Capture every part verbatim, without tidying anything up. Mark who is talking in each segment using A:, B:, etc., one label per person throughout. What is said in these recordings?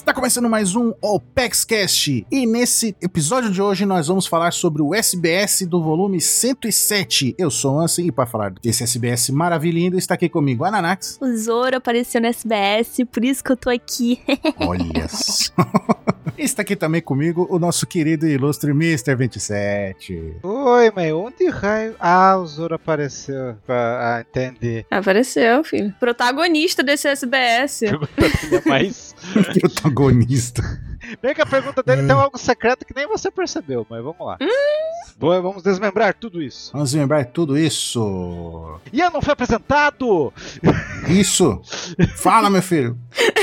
A: Está começando mais um OPEXcast e nesse episódio de hoje nós vamos falar sobre o S B S do volume cento e sete. Eu sou o Ansem e para falar desse S B S maravilhoso está aqui comigo a Nanax.
B: O Zoro apareceu no S B S, por isso que eu tô aqui.
A: Olha só. Está aqui também comigo o nosso querido e ilustre mister vinte e sete.
C: Oi, mas onde raio... Ah, o Zoro apareceu. Ah, entendi.
B: Apareceu, filho. Protagonista desse S B S.
C: Pergunta mais.
A: Protagonista.
C: Bem que a pergunta dele tem algo secreto que nem você percebeu, mas vamos lá. Hum? Boa, vamos desmembrar tudo isso.
A: Vamos desmembrar tudo isso.
C: Ian não foi apresentado!
A: Isso! Fala, meu filho!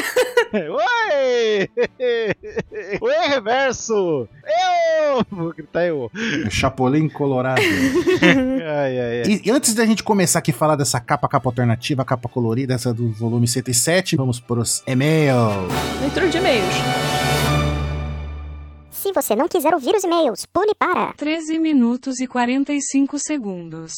C: Oi! Oi, reverso! Eu! Vou gritar eu.
A: Chapolin Colorado.
C: ai, ai, ai.
A: E, e antes da gente começar aqui a falar dessa capa, capa alternativa, capa colorida, essa do volume cento e sete, vamos pros e-mails.
B: Leitura de e-mails.
D: Se você não quiser ouvir os e-mails, pule para
E: treze minutos e quarenta e cinco segundos.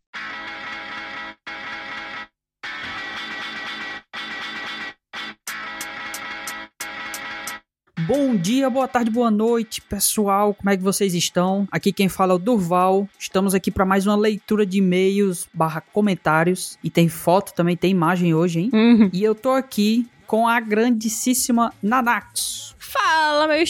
F: Bom dia, boa tarde, boa noite, pessoal. Como é que vocês estão? Aqui quem fala é o Durval. Estamos aqui para mais uma leitura de e-mails barra comentários. E tem foto também, tem imagem hoje, hein?
B: Uhum.
F: E eu tô aqui com a grandíssima Nanax.
B: Fala, meus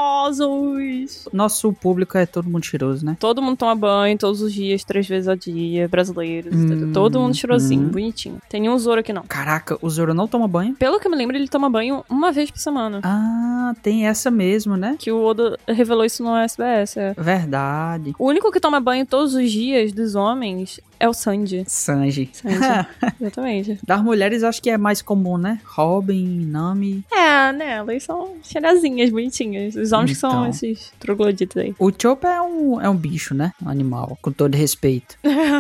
B: cheirosos!
F: Nosso público é todo mundo cheiroso, né?
B: Todo mundo toma banho todos os dias, três vezes ao dia, brasileiros, hum, todo mundo cheirosinho, hum. bonitinho. Tem nenhum Zoro aqui não.
F: Caraca, o Zoro não toma banho?
B: Pelo que eu me lembro, ele toma banho uma vez por semana.
F: Ah, tem essa mesmo, né?
B: Que o Oda revelou isso no S B S, é.
F: Verdade.
B: O único que toma banho todos os dias dos homens é o Sanji.
F: Sanji.
B: Sanji, exatamente.
F: Das mulheres acho que é mais comum, né? Robin, Nami.
B: É, né? Elas são cheirazinhas, bonitinhas. Os homens então, que são esses trogloditas aí.
F: O Chopper é um, é um bicho, né? Um animal, com todo respeito.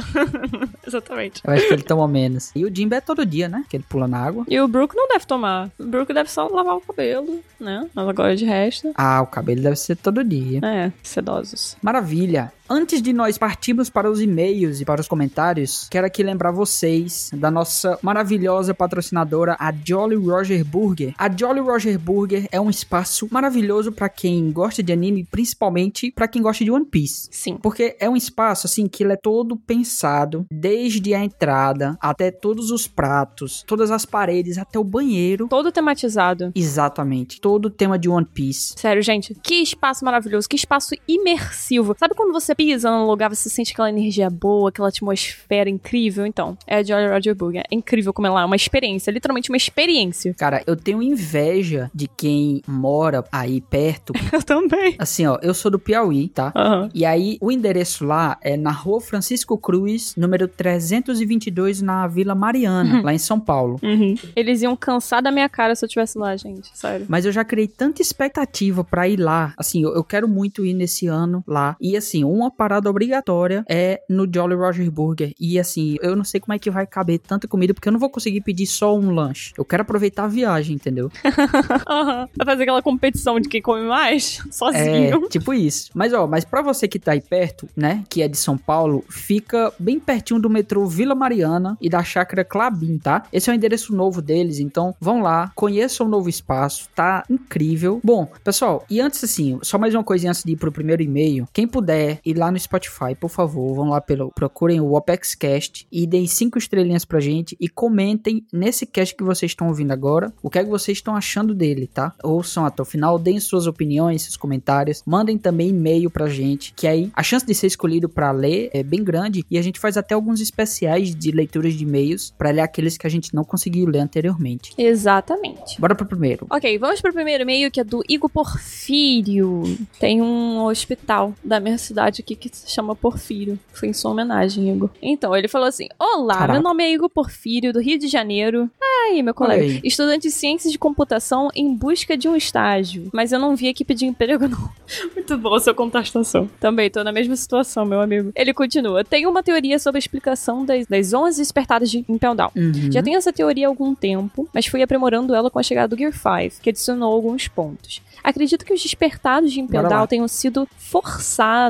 B: Exatamente.
F: Eu acho que ele toma menos. E o Jinbe é todo dia, né? Que ele pula na água.
B: E o Brook não deve tomar. O Brook deve só lavar o cabelo, né? Mas agora de resto...
F: Ah, o cabelo deve ser todo dia.
B: É, sedosos.
F: Maravilha. Antes de nós partirmos para os e-mails e para os comentários, quero aqui lembrar vocês da nossa maravilhosa patrocinadora, a Jolly Roger Burger. A Jolly Roger Burger é um espaço maravilhoso para quem gosta de anime, principalmente para quem gosta de One Piece.
B: Sim.
F: Porque é um espaço, assim, que ele é todo pensado, desde a entrada até todos os pratos, todas as paredes, até o banheiro.
B: Todo tematizado.
F: Exatamente. Todo o tema de One Piece.
B: Sério, gente. Que espaço maravilhoso. Que espaço imersivo. Sabe quando você pisa no lugar, você sente aquela energia boa, aquela atmosfera incrível? Então, é a Jolly Roger Burger. É incrível como ela é uma experiência, literalmente uma experiência.
F: Cara, eu tenho inveja de quem mora aí perto.
B: Eu também.
F: Assim, ó, eu sou do Piauí, tá?
B: Uhum.
F: E aí, o endereço lá é na Rua Francisco Cruz, número trezentos e vinte e dois, na Vila Mariana, uhum. lá em São Paulo.
B: Uhum. Eles iam cansar da minha cara se eu estivesse lá, gente. Sério.
F: Mas eu já criei tanta expectativa pra ir lá. Assim, eu, eu quero muito ir nesse ano lá. E assim, uma parada obrigatória é no Jolly Roger Burger. E assim, eu não sei como é que vai caber tanta comida, porque eu não vou conseguir pedir só um lanche. Eu quero aproveitar a viagem, entendeu?
B: Uhum. Vai fazer aquela competição de quem come mais, sozinho.
F: É, tipo isso. Mas ó, mas pra você que tá aí perto, né, que é de São Paulo, fica bem pertinho do metrô Vila Mariana e da Chácara Clabin, tá? Esse é o endereço novo deles, então vão lá, conheçam o novo espaço, tá incrível. Bom, pessoal, e antes assim, só mais uma coisinha antes de ir pro primeiro e-mail. Quem puder ir lá no Spotify, por favor, vão lá, pelo, procurem o OPEXcast e deem cinco estrelinhas pra gente e comentem nesse cast que vocês estão ouvindo agora, o que é que vocês estão achando dele, tá? Ouçam até o final, deem suas opiniões, seus comentários, mandem também e-mail pra gente, que aí a chance de ser escolhido pra ler é bem grande e a gente faz até alguns especiais de leituras de e-mails pra ler aqueles que a gente não conseguiu ler anteriormente.
B: Exatamente.
F: Bora pro primeiro.
B: Ok, vamos pro primeiro e-mail, que é do Igor Porfírio. Tem um hospital da minha cidade aqui que se chama Porfírio. Foi em sua homenagem, Igor. Então, ele falou assim: olá, Caraca. Meu nome é Igor Porfírio, do Rio de Janeiro. Aí, meu colega. Oi. Estudante de ciências de computação em busca de um estágio. Mas eu não vi aqui pedir emprego, não. Muito boa sua contestação. Também tô na mesma situação, meu amigo. Ele continua: tenho uma teoria sobre a explicação das, das onze despertadas de Impel Down.
F: Uhum.
B: Já tenho essa teoria há algum tempo, mas fui aprimorando ela com a chegada do Gear cinco, que adicionou alguns pontos. Acredito que os despertados de Impel Down tenham sido forçados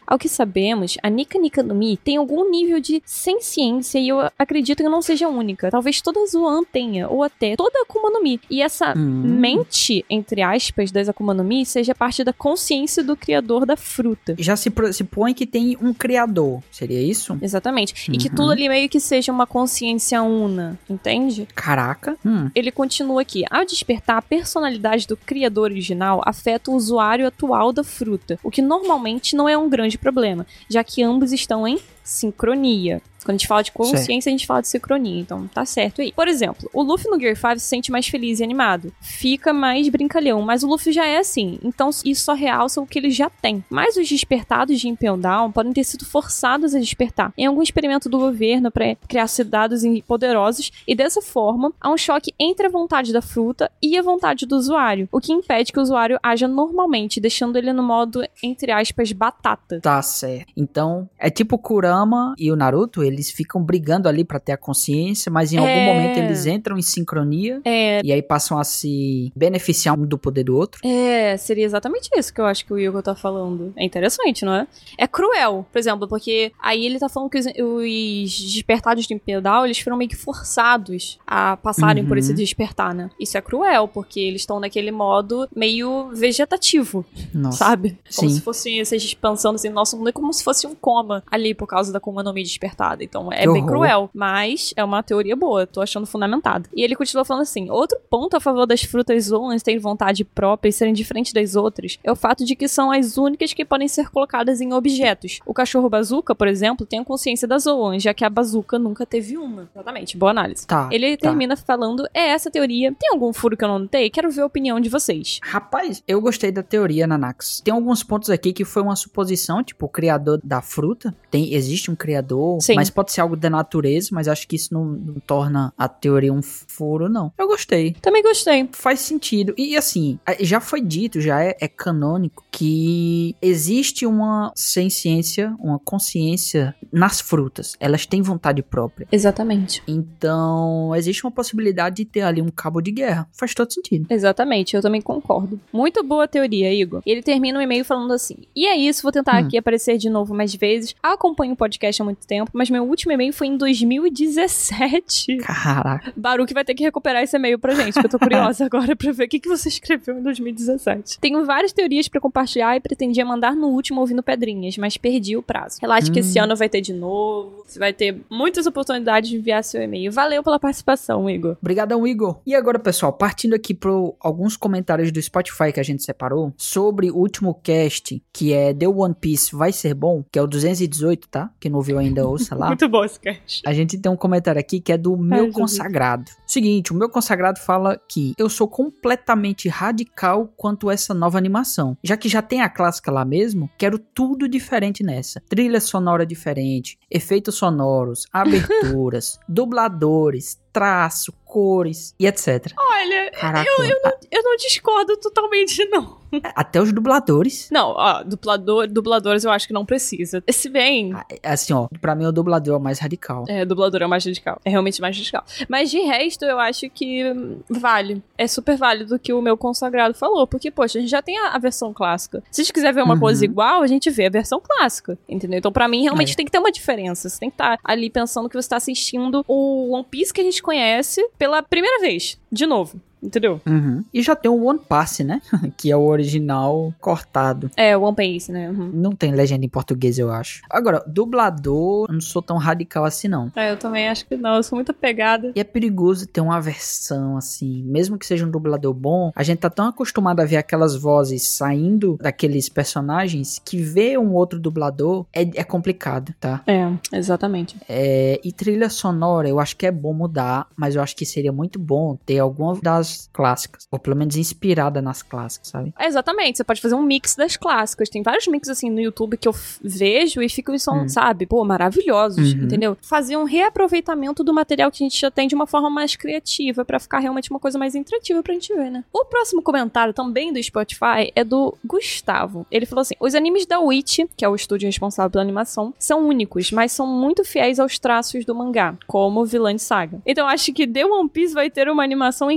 B: Ao que sabemos, a Nika Nika no Mi tem algum nível de senciência e eu acredito que não seja única. Talvez toda Zoan tenha, ou até toda Akuma no Mi. E essa hum. mente, entre aspas, das Akuma no Mi seja parte da consciência do criador da fruta.
F: Já se supõe que tem um criador, seria isso?
B: Exatamente.
F: Uhum.
B: E que tudo ali meio que seja uma consciência una, entende?
F: Caraca. Hum.
B: Ele continua aqui. Ao despertar, a personalidade do criador original afeta o usuário atual da fruta, o que normalmente não é um grande problema, já que ambos estão em sincronia. Quando a gente fala de consciência, certo. A gente fala de sincronia, então tá certo aí. Por exemplo, o Luffy no Gear cinco se sente mais feliz e animado. Fica mais brincalhão, mas o Luffy já é assim, então isso só realça o que ele já tem. Mas os despertados de Impel Down podem ter sido forçados a despertar em algum experimento do governo para criar cidadãos poderosos, e dessa forma, há um choque entre a vontade da fruta e a vontade do usuário, o que impede que o usuário haja normalmente, deixando ele no modo, entre aspas, batata.
F: Tá certo. Então, é tipo o Kurama e o Naruto, ele eles ficam brigando ali pra ter a consciência, mas em algum é... momento eles entram em sincronia
B: é...
F: e aí passam a se beneficiar um do poder do outro.
B: É, seria exatamente isso que eu acho que o Hugo tá falando. É interessante, não é? É cruel, por exemplo, porque aí ele tá falando que os, os despertados de Impel Down, eles foram meio que forçados a passarem uhum. por esse despertar, né? Isso é cruel, porque eles estão naquele modo meio vegetativo, nossa. Sabe? Como Sim. se fosse, vocês pensando assim, nosso mundo é como se fosse um coma ali por causa da Akuma no Mi despertada. Então é que bem horror. Cruel, mas é uma teoria boa, tô achando fundamentada. E ele continua falando assim, outro ponto a favor das frutas Zoans terem vontade própria e serem diferentes das outras é o fato de que são as únicas que podem ser colocadas em objetos. O cachorro Bazooka, por exemplo, tem a consciência das Zoans, já que a Bazooka nunca teve uma. Exatamente, boa análise.
F: Tá,
B: ele
F: tá.
B: termina falando, é essa a teoria. Tem algum furo que eu não notei? Quero ver a opinião de vocês.
F: Rapaz, eu gostei da teoria, Nanax. Tem alguns pontos aqui que foi uma suposição, tipo, o criador da fruta, tem, existe um criador, Sim. mas pode ser algo da natureza, mas acho que isso não, não torna a teoria um furo, não. Eu gostei.
B: Também gostei.
F: Faz sentido. E assim, já foi dito, já é, é canônico, que existe uma senciência, uma consciência nas frutas. Elas têm vontade própria.
B: Exatamente.
F: Então, existe uma possibilidade de ter ali um cabo de guerra. Faz todo sentido.
B: Exatamente, eu também concordo. Muito boa teoria, Igor. Ele termina o e-mail falando assim, e é isso, vou tentar hum. aqui aparecer de novo mais vezes. Acompanho o podcast há muito tempo, mas meu último e-mail foi em dois mil e dezessete.
F: Caraca.
B: Baruch vai ter que recuperar esse e-mail pra gente, que eu tô curiosa agora pra ver o que, que você escreveu em dois mil e dezessete. Tenho várias teorias pra compartilhar e pretendia mandar no último ouvindo Pedrinhas, mas perdi o prazo. Relaxa hum. que esse ano vai ter de novo, você vai ter muitas oportunidades de enviar seu e-mail. Valeu pela participação, Igor.
F: Obrigadão, Igor. E agora, pessoal, partindo aqui para alguns comentários do Spotify que a gente separou sobre o último cast, que é The One Piece Vai Ser Bom, que é o duzentos e dezoito, tá? Quem não ouviu ainda, ouça lá.
B: Muito bom esse cast.
F: A gente tem um comentário aqui que é do meu
B: Ai,
F: consagrado. Seguinte, o meu consagrado fala que eu sou completamente radical quanto a essa nova animação. Já que já tem a clássica lá mesmo, quero tudo diferente nessa. Trilha sonora diferente, efeitos sonoros, aberturas, dubladores, traço, cores e etcétera.
B: Olha, eu, eu, não, eu não discordo totalmente, não.
F: Até os dubladores.
B: Não, ó, dublador, dubladores eu acho que não precisa. Se bem...
F: Assim, ó, pra mim o dublador é o mais radical.
B: É, o dublador é o mais radical. É realmente mais radical. Mas de resto, eu acho que vale. É super válido o que o meu consagrado falou. Porque, poxa, a gente já tem a, a versão clássica. Se a gente quiser ver uma uhum. coisa igual, a gente vê a versão clássica. Entendeu? Então, pra mim, realmente é. tem que ter uma diferença. Você tem que estar ali pensando que você tá assistindo o One Piece que a gente conhece pela primeira vez. De novo. Entendeu?
F: Uhum. E já tem o One Piece, né? Que é o original cortado.
B: É, o One Piece, né? Uhum.
F: Não tem legenda em português, eu acho. Agora, dublador, eu não sou tão radical assim, não.
B: É, eu também acho que não. Eu sou muito apegada.
F: E é perigoso ter uma versão, assim, mesmo que seja um dublador bom, a gente tá tão acostumado a ver aquelas vozes saindo daqueles personagens que ver um outro dublador é, é complicado, tá?
B: É, exatamente.
F: É, e trilha sonora, eu acho que é bom mudar, mas eu acho que seria muito bom ter alguma das clássicas, ou pelo menos inspirada nas clássicas, sabe?
B: É, exatamente, você pode fazer um mix das clássicas, tem vários mixes assim no YouTube que eu vejo e ficam, são, hum. sabe, pô, maravilhosos, uhum. entendeu? Fazer um reaproveitamento do material que a gente já tem de uma forma mais criativa, pra ficar realmente uma coisa mais interativa pra gente ver, né? O próximo comentário, também do Spotify, é do Gustavo. Ele falou assim, os animes da Witch, que é o estúdio responsável pela animação, são únicos, mas são muito fiéis aos traços do mangá, como Vinland Saga. Então eu acho que The One Piece vai ter uma animação incrível,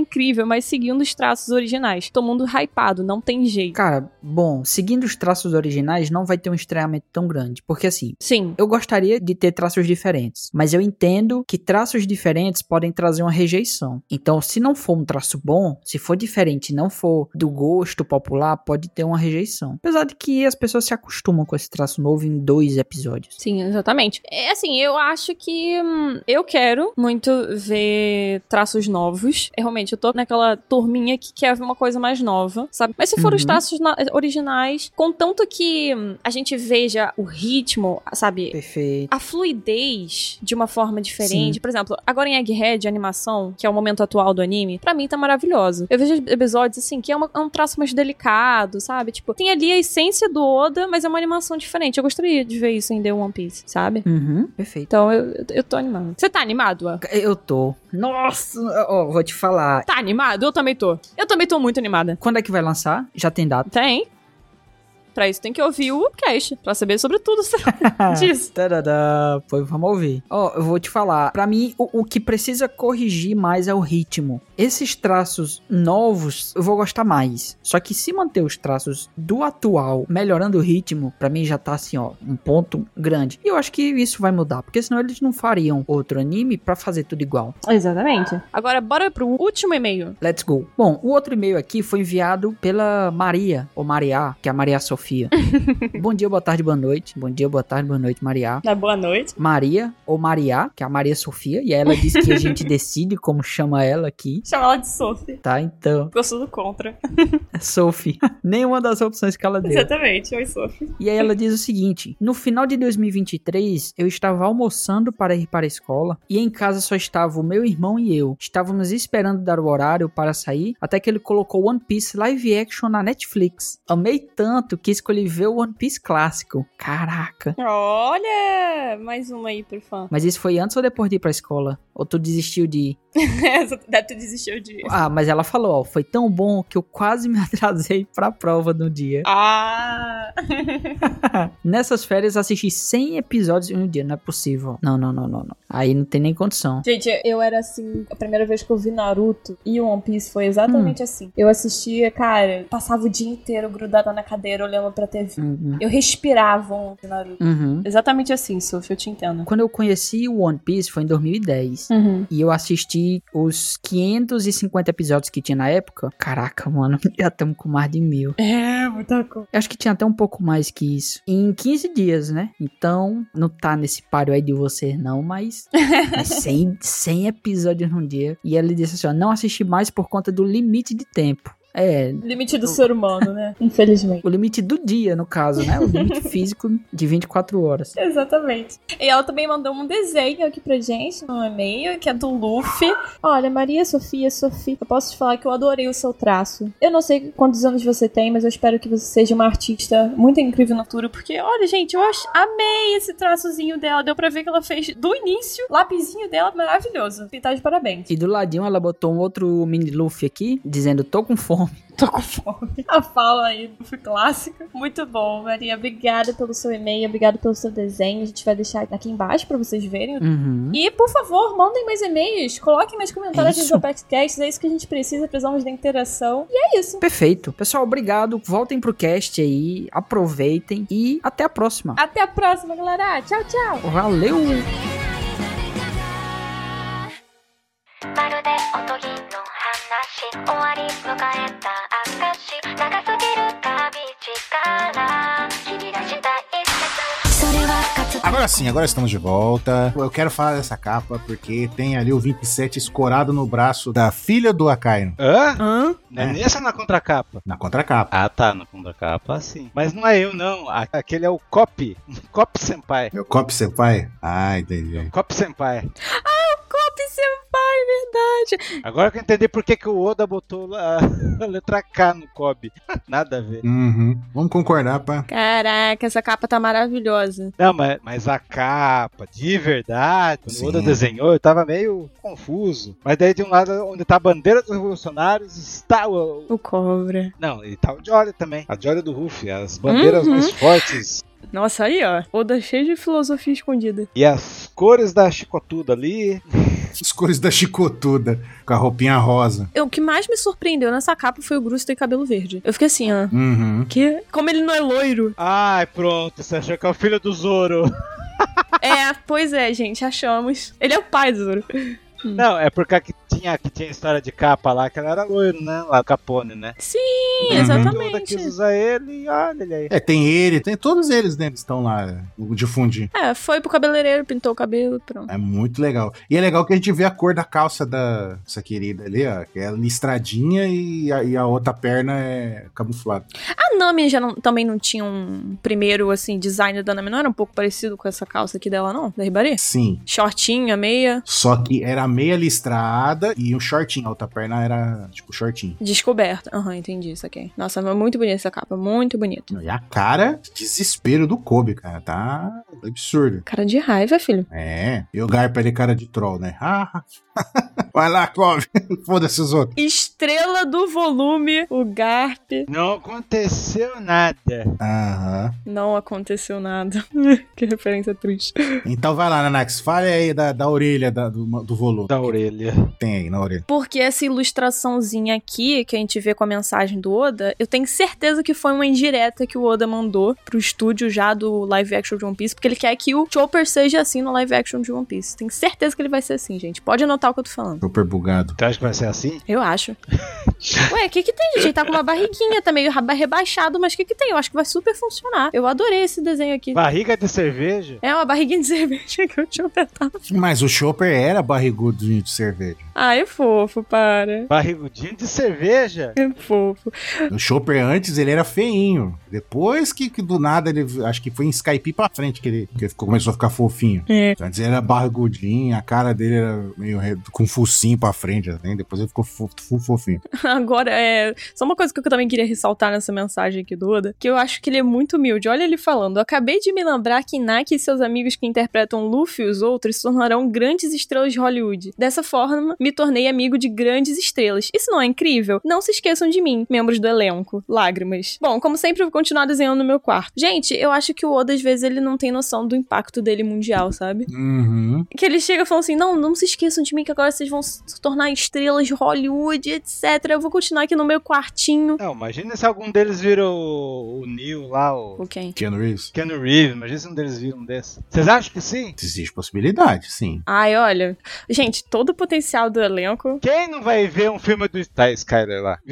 B: mas seguindo os traços originais. Todo mundo hypado, não tem jeito.
F: Cara, bom, seguindo os traços originais, não vai ter um estranhamento tão grande. Porque assim,
B: Sim.
F: eu gostaria de ter traços diferentes, mas eu entendo que traços diferentes podem trazer uma rejeição. Então, se não for um traço bom, se for diferente e não for do gosto popular, pode ter uma rejeição. Apesar de que as pessoas se acostumam com esse traço novo em dois episódios.
B: Sim, exatamente. É assim, eu acho que hum, eu quero muito ver traços novos. É, realmente, eu tô naquela turminha que quer ver uma coisa mais nova, sabe? Mas se for
F: Uhum.
B: os traços na- originais, contanto que hum, a gente veja o ritmo, sabe?
F: Perfeito.
B: A fluidez de uma forma diferente.
F: Sim.
B: Por exemplo, agora em Egghead, a animação, que é o momento atual do anime, pra mim tá maravilhosa. Eu vejo episódios assim, que é, uma- é um traço mais delicado, sabe? Tipo, tem ali a essência do Oda, mas é uma animação diferente. Eu gostaria de ver isso em The One Piece, sabe?
F: Uhum, perfeito.
B: Então eu, eu, eu tô animado. Você tá animado, An?
F: Eu tô. Nossa, ó, vou te falar.
B: Tá animado? Eu também tô. Eu também tô muito animada.
F: Quando é que vai lançar? Já tem data?
B: Tem. Pra isso tem que ouvir o cast, pra saber sobre tudo disso.
F: Tadadá, pois vamos ouvir. Ó, eu vou te falar. Pra mim, o, o que precisa corrigir mais é o ritmo. Esses traços novos, eu vou gostar mais. Só que se manter os traços do atual, melhorando o ritmo, pra mim já tá assim, ó, um ponto grande. E eu acho que isso vai mudar, porque senão eles não fariam outro anime pra fazer tudo igual.
B: Exatamente. Agora, bora pro último e-mail.
F: Let's go. Bom, o outro e-mail aqui foi enviado pela Maria, ou Maria, que é a Maria Sofia. Bom dia, boa tarde, boa noite. Bom dia, boa tarde, boa noite, Maria.
B: Da boa noite.
F: Maria, ou Maria, que é a Maria Sofia, e ela disse que a gente decide como chama ela aqui,
B: Chama ela de Sophie.
F: tá? Então,
B: Eu sou do contra.
F: Sophie. Nenhuma das opções que ela deu.
B: Exatamente. Oi, Sophie.
F: E aí ela diz o seguinte: no final de dois mil e vinte e três, eu estava almoçando para ir para a escola e em casa só estava o meu irmão e eu. Estávamos esperando dar o horário para sair, até que ele colocou One Piece live action na Netflix. Amei tanto que escolhi ver o One Piece clássico. Caraca.
B: Olha! Mais uma aí pro fã.
F: Mas isso foi antes ou depois de ir pra escola? Ou tu desistiu de ir?
B: Deve ter desistiu de...
F: Ah, mas ela falou, ó, foi tão bom que eu quase me atrasei pra prova no dia.
B: Ah!
F: Nessas férias assisti cem episódios em um dia, não é possível. Não, não, não, não, não. Aí não tem nem condição.
B: Gente, eu era assim, a primeira vez que eu vi Naruto e One Piece foi exatamente hum. assim. Eu assistia, cara, passava o dia inteiro grudada na cadeira olhando pra T V.
F: Uhum.
B: Eu respirava o Naruto.
F: Uhum.
B: Exatamente assim, Sophie, eu te entendo.
F: Quando eu conheci o One Piece foi em dois mil e dez.
B: Uhum.
F: E eu assisti os quinhentos e cinquenta episódios que tinha na época. Caraca, mano, já estamos com mais de mil.
B: É, muita coisa.
F: Eu acho que tinha até um pouco mais que isso. Em quinze dias, né? Então, não tá nesse páreo aí de vocês não, mas... mas cem, cem episódios num dia. E ele disse assim, ó, não assisti mais por conta do limite de tempo. É.
B: Limite do o... ser humano, né? Infelizmente.
F: O limite do dia, no caso, né? O limite físico de vinte e quatro horas.
B: Exatamente. E ela também mandou um desenho aqui pra gente, no e-mail, que é do Luffy. Olha, Maria Sofia, Sofia, eu posso te falar que eu adorei o seu traço. Eu não sei quantos anos você tem, mas eu espero que você seja uma artista muito incrível no futuro, porque, olha, gente, eu ach... amei esse traçozinho dela. Deu pra ver que ela fez do início, lapisinho dela maravilhoso. E tá de parabéns.
F: E do ladinho ela botou um outro mini Luffy aqui, dizendo, tô com fome.
B: Tô com fome. A fala aí do Luffy clássico. Muito bom, Maria. Obrigada pelo seu e-mail, obrigada pelo seu desenho. A gente vai deixar aqui embaixo pra vocês verem.
F: Uhum.
B: E, por favor, mandem mais e-mails. Coloquem mais comentários
F: isso.
B: nos Apexcasts. É isso que a gente precisa. Precisamos da interação. E é isso.
F: Perfeito. Pessoal, obrigado. Voltem pro cast aí. Aproveitem. E até a próxima.
B: Até a próxima, galera. Tchau, tchau.
F: Valeu.
A: Agora sim, agora estamos de volta. Eu quero falar dessa capa porque tem ali o vinte e sete escorado no braço da filha do Akainu.
C: Hã?
B: Hã?
C: Não é nessa na contracapa?
A: Na contracapa.
C: Ah, tá, na contracapa sim. Mas não é eu, não. Aquele é o Cop. Cop Senpai.
A: É o Cop Senpai? Ah, entendi.
C: Cop Senpai.
B: Ah, o Cop Senpai, verdade.
C: Agora que eu entendi por que, que o Oda botou a, a letra K no Kobe. Nada a ver.
A: Uhum. Vamos concordar, pá.
B: Caraca, essa capa tá maravilhosa.
C: Não, mas, mas a capa, de verdade, quando
A: Sim.
C: o Oda desenhou, eu tava meio confuso. Mas daí de um lado, onde tá a bandeira dos revolucionários, está o...
B: O Cobra.
C: Não, e tá o Jory também. A Jory do Ruffy, as bandeiras
B: Uhum.
C: mais fortes
B: Nossa, aí, ó. Oda cheio de filosofia escondida.
C: E as cores da chicotuda ali.
A: As cores da chicotuda, com a roupinha rosa.
B: O que mais me surpreendeu nessa capa foi o Groot ter cabelo verde. Eu fiquei assim, ó.
A: Uhum.
B: Que? Como ele não é loiro.
C: Ai, pronto, você achou que é o filho do Zoro.
B: É, pois é, gente, achamos. Ele é o pai do Zoro.
C: Não, é porque aqui tinha, aqui tinha história de capa lá, que ela era loiro, né? Lá, Capone, né?
B: Sim,
A: Uhum.
B: exatamente.
C: Toda quis usar ele e olha ele aí.
A: É, tem ele, tem todos eles, né? Eles estão lá, o de fundinho.
B: É, foi pro cabeleireiro, pintou o cabelo, pronto.
A: É muito legal. E é legal que a gente vê a cor da calça da essa querida ali, ó. Que é listradinha e a, e a outra perna é camuflada.
B: A Nami já não, também não tinha um primeiro, assim, design da Nami, não era um pouco parecido com essa calça aqui dela, não? Da Ribari?
A: Sim.
B: Shortinha, meia.
A: Só que era meia listrada e um shortinho. A outra perna era, tipo, shortinho.
B: Descoberta. Aham, uhum, entendi isso aqui. Nossa, mas muito bonita essa capa, muito bonita.
A: E a cara de desespero do Kobe, cara. Tá absurdo.
B: Cara de raiva, filho.
A: É. E o Garp ele cara de troll, né? Ah, vai lá, Kobe. Foda-se os outros.
B: Estrela do volume, o Garp.
C: Não aconteceu nada.
A: Aham.
B: Não aconteceu nada. Que referência triste.
A: Então vai lá, Nanax. Fale aí da, da orelha da, do, do volume.
C: Da orelha.
A: Tem aí na orelha.
B: Porque essa ilustraçãozinha aqui, que a gente vê com a mensagem do Oda, eu tenho certeza que foi uma indireta que o Oda mandou pro estúdio já do live action de One Piece, porque ele quer que o Chopper seja assim no live action de One Piece. Tenho certeza que ele vai ser assim, gente. Pode anotar o que eu tô falando.
A: Super bugado.
C: Tu acha que vai ser assim?
B: Eu acho. Ué, o que que tem, gente? Ele tá com uma barriguinha, tá meio raba- rebaixado, mas o que que tem? Eu acho que vai super funcionar. Eu adorei esse desenho aqui.
C: Barriga de cerveja?
B: É uma barriguinha de cerveja que o Chopper tava.
A: Mas o Chopper era barrigudinho de cerveja.
B: Ai, é fofo, para.
C: Barrigudinho de cerveja?
B: É fofo.
A: O Chopper antes ele era feinho. Depois que, que do nada ele. Acho que foi em Skype pra frente que ele, que ele ficou- começou a ficar fofinho.
B: É.
A: Antes ele era barrigudinho, a cara dele era meio re- com focinho pra frente, assim. Depois ele ficou fo- fo- fofinho.
B: Agora, é. Só uma coisa que eu também queria ressaltar nessa mensagem aqui do Oda, que eu acho que ele é muito humilde. Olha ele falando: eu acabei de me lembrar que Naki e seus amigos que interpretam Luffy e os outros se tornarão grandes estrelas de Hollywood. Dessa forma, me tornei amigo de grandes estrelas. Isso não é incrível? Não se esqueçam de mim, membros do elenco. Lágrimas. Bom, como sempre, eu vou continuar desenhando no meu quarto. Gente, eu acho que o Oda, às vezes, ele não tem noção do impacto dele mundial, sabe?
A: Uhum.
B: Que ele chega e fala assim: não, não se esqueçam de mim, que agora vocês vão se tornar estrelas de Hollywood, etcétera. Eu vou continuar aqui no meu quartinho.
C: Não, imagina se algum deles vira o, o Neil lá, o
B: O quem?
A: Keanu Reeves.
C: Keanu Reeves. Imagina se um deles vira um desses. Vocês acham que sim?
A: Existe possibilidade, sim.
B: Ai, olha. Gente, todo o potencial do elenco.
C: Quem não vai ver um filme do Ty Skyler lá?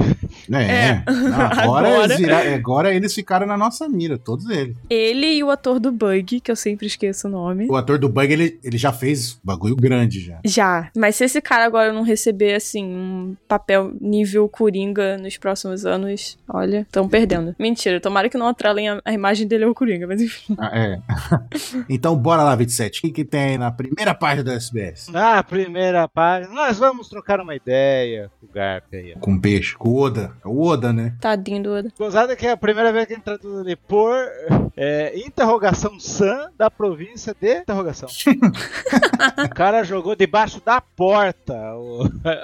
A: É. Não, agora,
B: Agora.
A: Eles vira- agora eles ficaram na nossa mira, todos eles.
B: Ele e o ator do Bug, que eu sempre esqueço o nome.
A: O ator do Bug, ele, ele já fez bagulho grande já.
B: Já. Mas se esse cara agora não receber, assim, um papel nível Coringa nos próximos anos, olha, estão perdendo. Mentira, tomara que não atrelem a, a imagem dele ao Coringa, mas enfim.
A: Ah, é. Então bora lá, vinte e sete. O que, que tem aí na primeira página do S B S?
C: Na primeira página, nós vamos trocar uma ideia com o Garp aí. ó.
A: Com peixe, com o Oda. É o Oda, né?
B: Tadinho do Oda.
C: Gozada que é a primeira vez que a gente traduz ali por é, interrogação San da província de interrogação. O cara jogou debaixo da porta o,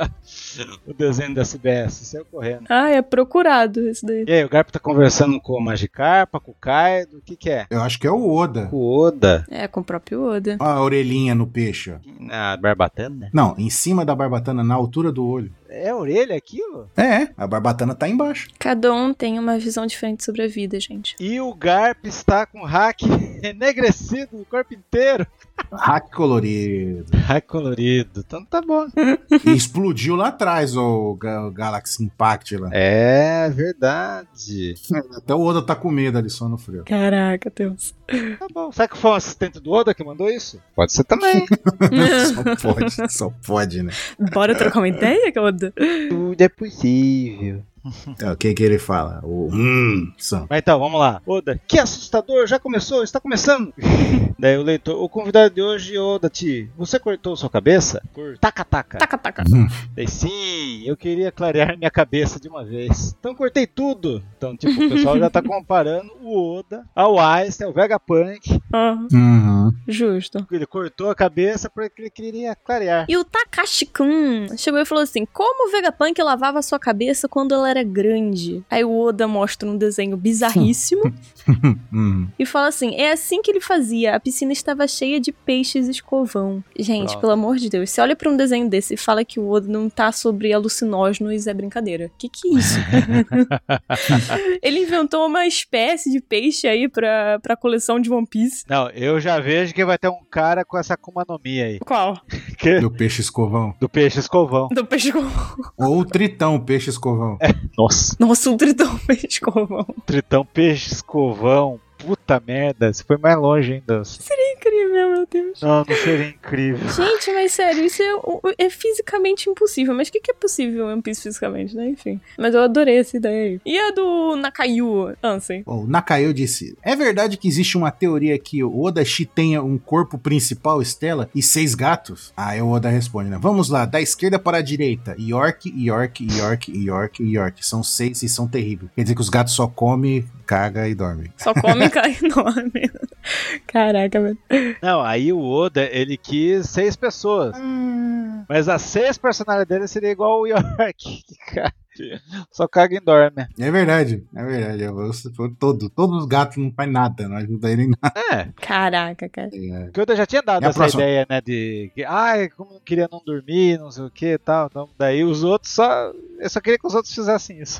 C: o desenho da S B S, saiu correndo.
B: Ah, é procurado esse daí.
C: E aí, o Garp tá conversando com o Magikarpa, com o Kaido, o que que é?
A: Eu acho que é o Oda.
C: Com o Oda.
B: É, com o próprio Oda.
A: Olha a orelhinha no peixe, ó.
C: Na barbatana?
A: Não, em cima da barbatana, na altura do olho.
C: É a orelha aquilo?
A: É, a barbatana tá embaixo.
B: Cada um tem uma visão diferente sobre a vida, gente.
C: E o Garp está com o hack enegrecido no corpo inteiro.
A: Hack colorido.
C: Hack colorido. Então tá bom.
A: E explodiu lá atrás o, Ga- o Galaxy Impact lá.
C: É verdade.
A: Até o Oda tá com medo ali só no frio.
B: Caraca, Deus.
C: Tá bom. Será que foi um assistente do Oda que mandou isso? Pode ser também.
A: Só pode, só pode, né?
B: Bora trocar uma ideia, Oda?
C: Tudo é possível.
A: Então, o que que ele fala? O hum, são.
C: Mas então, vamos lá. Oda, que assustador, já começou, está começando. Daí o leitor, o convidado de hoje, Oda, Ti, você cortou sua cabeça por taca-taca.
B: Taca, taca.
C: Daí sim, eu queria clarear minha cabeça de uma vez. Então cortei tudo. Então, tipo, o pessoal já tá comparando o Oda ao Einstein, ao Vegapunk.
B: Uhum.
A: Uhum.
B: Justo.
C: Ele cortou a cabeça porque ele queria clarear.
B: E o Takashi-kun chegou e falou assim, como o Vegapunk lavava sua cabeça quando ela era grande? Aí o Oda mostra um desenho bizarríssimo
A: Uhum.
B: e fala assim, é assim que ele fazia, a piscina estava cheia de peixes escovão. Gente,
C: Pronto.
B: pelo amor de Deus, você olha pra um desenho desse e fala que o Oda não tá sobre alucinógenos, é brincadeira. Que que é isso? Ele inventou uma espécie de peixe aí pra, pra coleção de One Piece.
C: Não, eu já vejo que vai ter um cara com essa Akuma no Mi aí.
B: Qual?
C: Que-
A: Do peixe escovão.
C: Do peixe escovão.
B: Do peixe escovão.
A: Ou o tritão, peixe escovão.
C: Nossa,
B: Nossa, um tritão peixe escovão.
C: tritão peixe escovão. Puta merda, você foi mais longe ainda.
B: Incrível, meu Deus.
C: Não, não seria incrível.
B: Gente, mas sério, isso é, é fisicamente impossível. Mas o que, que é possível One Piece fisicamente, né? Enfim. Mas eu adorei essa ideia aí. E a do Nakayu, Ansem?
A: O Nakayo disse: é verdade que existe uma teoria que o Odashi tenha um corpo principal, Estela, e seis gatos? Aí o Oda responde, né? Vamos lá, da esquerda para a direita. York, York, York, York, York. São seis e são terríveis. Quer dizer que os gatos só comem, caga e dormem.
B: Só come e cai enorme. Caraca, velho.
C: Não, aí o Oda, ele quis seis pessoas. Mas as seis personalidades dele seria igual o York. Cara, só caga e dorme.
A: É verdade, é verdade. Eu, eu, eu, todo, todos os gatos não fazem nada, não ajudam ele em nada.
C: É,
B: Caraca, cara.
C: porque o Oda já tinha dado
A: E a
C: essa
A: próxima?
C: ideia, né, de que, ai, como eu queria não dormir, não sei o que e tal. Então, daí os outros só, eu só queria que os outros fizessem isso.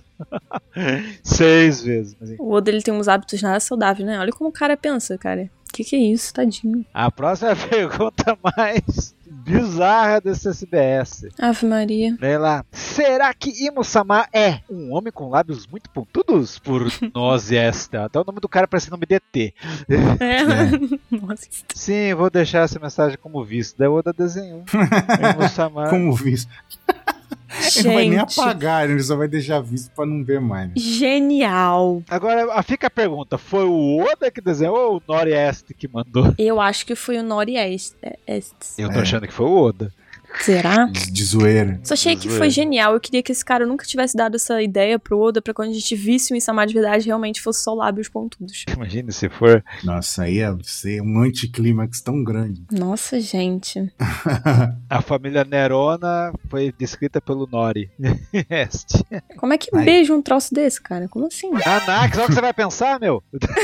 C: Seis vezes. Mas, enfim.
B: O Oda, ele tem uns hábitos nada saudáveis, né? Olha como o cara pensa, cara. Que que é isso, tadinho?
C: A próxima é a pergunta mais bizarra desse S B S.
B: Ave Maria.
C: Daí lá, será que Imo-sama é um homem com lábios muito pontudos? Por nós esta. Até o nome do cara parece nome de E T.
B: É. Nossa.
C: Sim, vou deixar essa mensagem como visto. Daí o Oda desenhou. Imo-sama.
A: Como visto. Ele não vai nem
B: Gente,
A: apagar, ele só vai deixar visto pra não ver mais. Né?
B: genial.
C: Agora a- fica a pergunta: foi o Oda que desenhou ou o Norieste que mandou?
B: Eu acho que foi o Norieste.
C: Eu tô
A: É.
C: achando que foi o Oda.
B: Será?
A: De, de zoeira.
B: Só achei que foi genial. Eu queria que esse cara nunca tivesse dado essa ideia pro Oda pra quando a gente visse o Insama de verdade realmente fosse só lábios pontudos.
C: Imagina se for.
A: Nossa, aí ia ser um anticlímax tão grande.
B: Nossa, gente.
C: A família Nerona foi descrita pelo Nori. Este.
B: Como é que
A: Ai.
B: beija um troço desse, cara? Como assim?
C: Anax, olha o que você vai pensar, meu?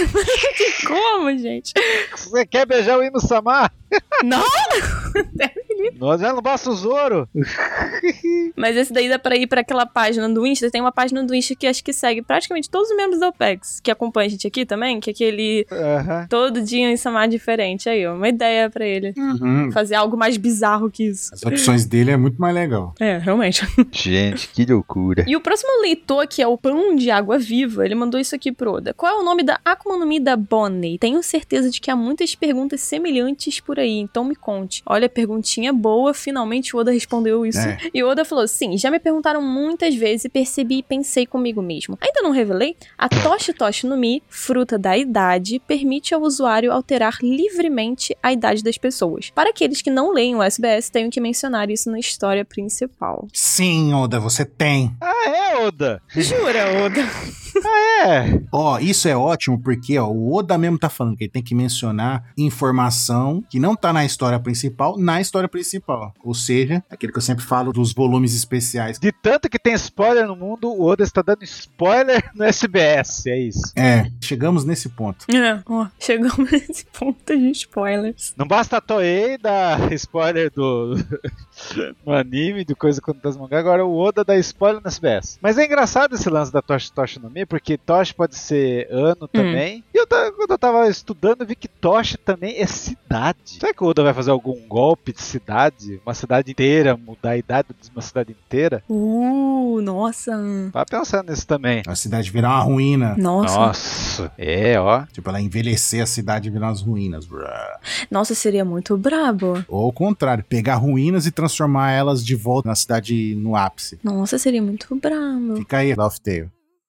B: Como, gente?
C: Você quer beijar o Ino-sama?
B: Não!
C: Nós já não basta o Zoro.
B: Mas esse daí dá pra ir pra aquela página do Insta. Tem uma página do Insta que acho que segue praticamente todos os membros da OPEX, que acompanha a gente aqui também, que é aquele
C: Aham.
B: todo dia um Insama diferente. Aí, ó, uma ideia pra ele.
A: Uhum.
B: Fazer algo mais bizarro que isso.
A: As opções dele é muito mais legal.
B: É, realmente.
C: Gente, que loucura.
B: E o próximo leitor, que é o Pão de Água Viva, ele mandou isso aqui pro Oda. Qual é o nome da Akuma no Mi da Bonnie? Tenho certeza de que há muitas perguntas semelhantes por aí, então me conte. Olha, perguntinha boa, finalmente o Oda respondeu isso.
A: É.
B: E o Oda falou, sim, já me perguntaram muitas vezes e percebi e pensei comigo mesmo. Ainda não revelei? A Toshi Toshi no Mi, fruta da idade, permite ao usuário alterar livremente a idade das pessoas. Para aqueles que não leem o S B S, tenho que mencionar isso na história principal.
A: Sim, Oda, você tem.
C: Ah, é, Oda?
B: Jura, Oda?
C: É.
A: Ó, isso é ótimo porque, ó, o Oda mesmo tá falando que ele tem que mencionar informação que não tá na história principal, na história principal. Ou seja, aquilo que eu sempre falo dos volumes especiais.
C: De tanto que tem spoiler no mundo, o Oda está dando spoiler no S B S, é isso.
A: É, chegamos nesse ponto.
B: É, ó, chegamos nesse ponto de spoilers.
C: Não basta a Toei dar spoiler do no anime, de coisa quando das mangá, agora o Oda dá spoiler no S B S. Mas é engraçado esse lance da Toshi Toshi no Mi, porque Toshi pode ser ano também. E eu, ta- quando eu tava estudando, eu vi que Toshi também é cidade. Será que o Oda vai fazer algum golpe de cidade? Uma cidade inteira, mudar a idade de uma cidade inteira?
B: Uh, nossa.
C: Vai pensando nisso também.
A: A cidade virar uma ruína.
B: Nossa.
C: Nossa, é, ó.
A: Tipo, ela envelhecer a cidade e virar umas ruínas. Bruh.
B: Nossa, seria muito brabo.
A: Ou ao contrário, pegar ruínas e transformar elas de volta na cidade no ápice.
B: Nossa, seria muito brabo.
A: Fica aí, Laugh Tale.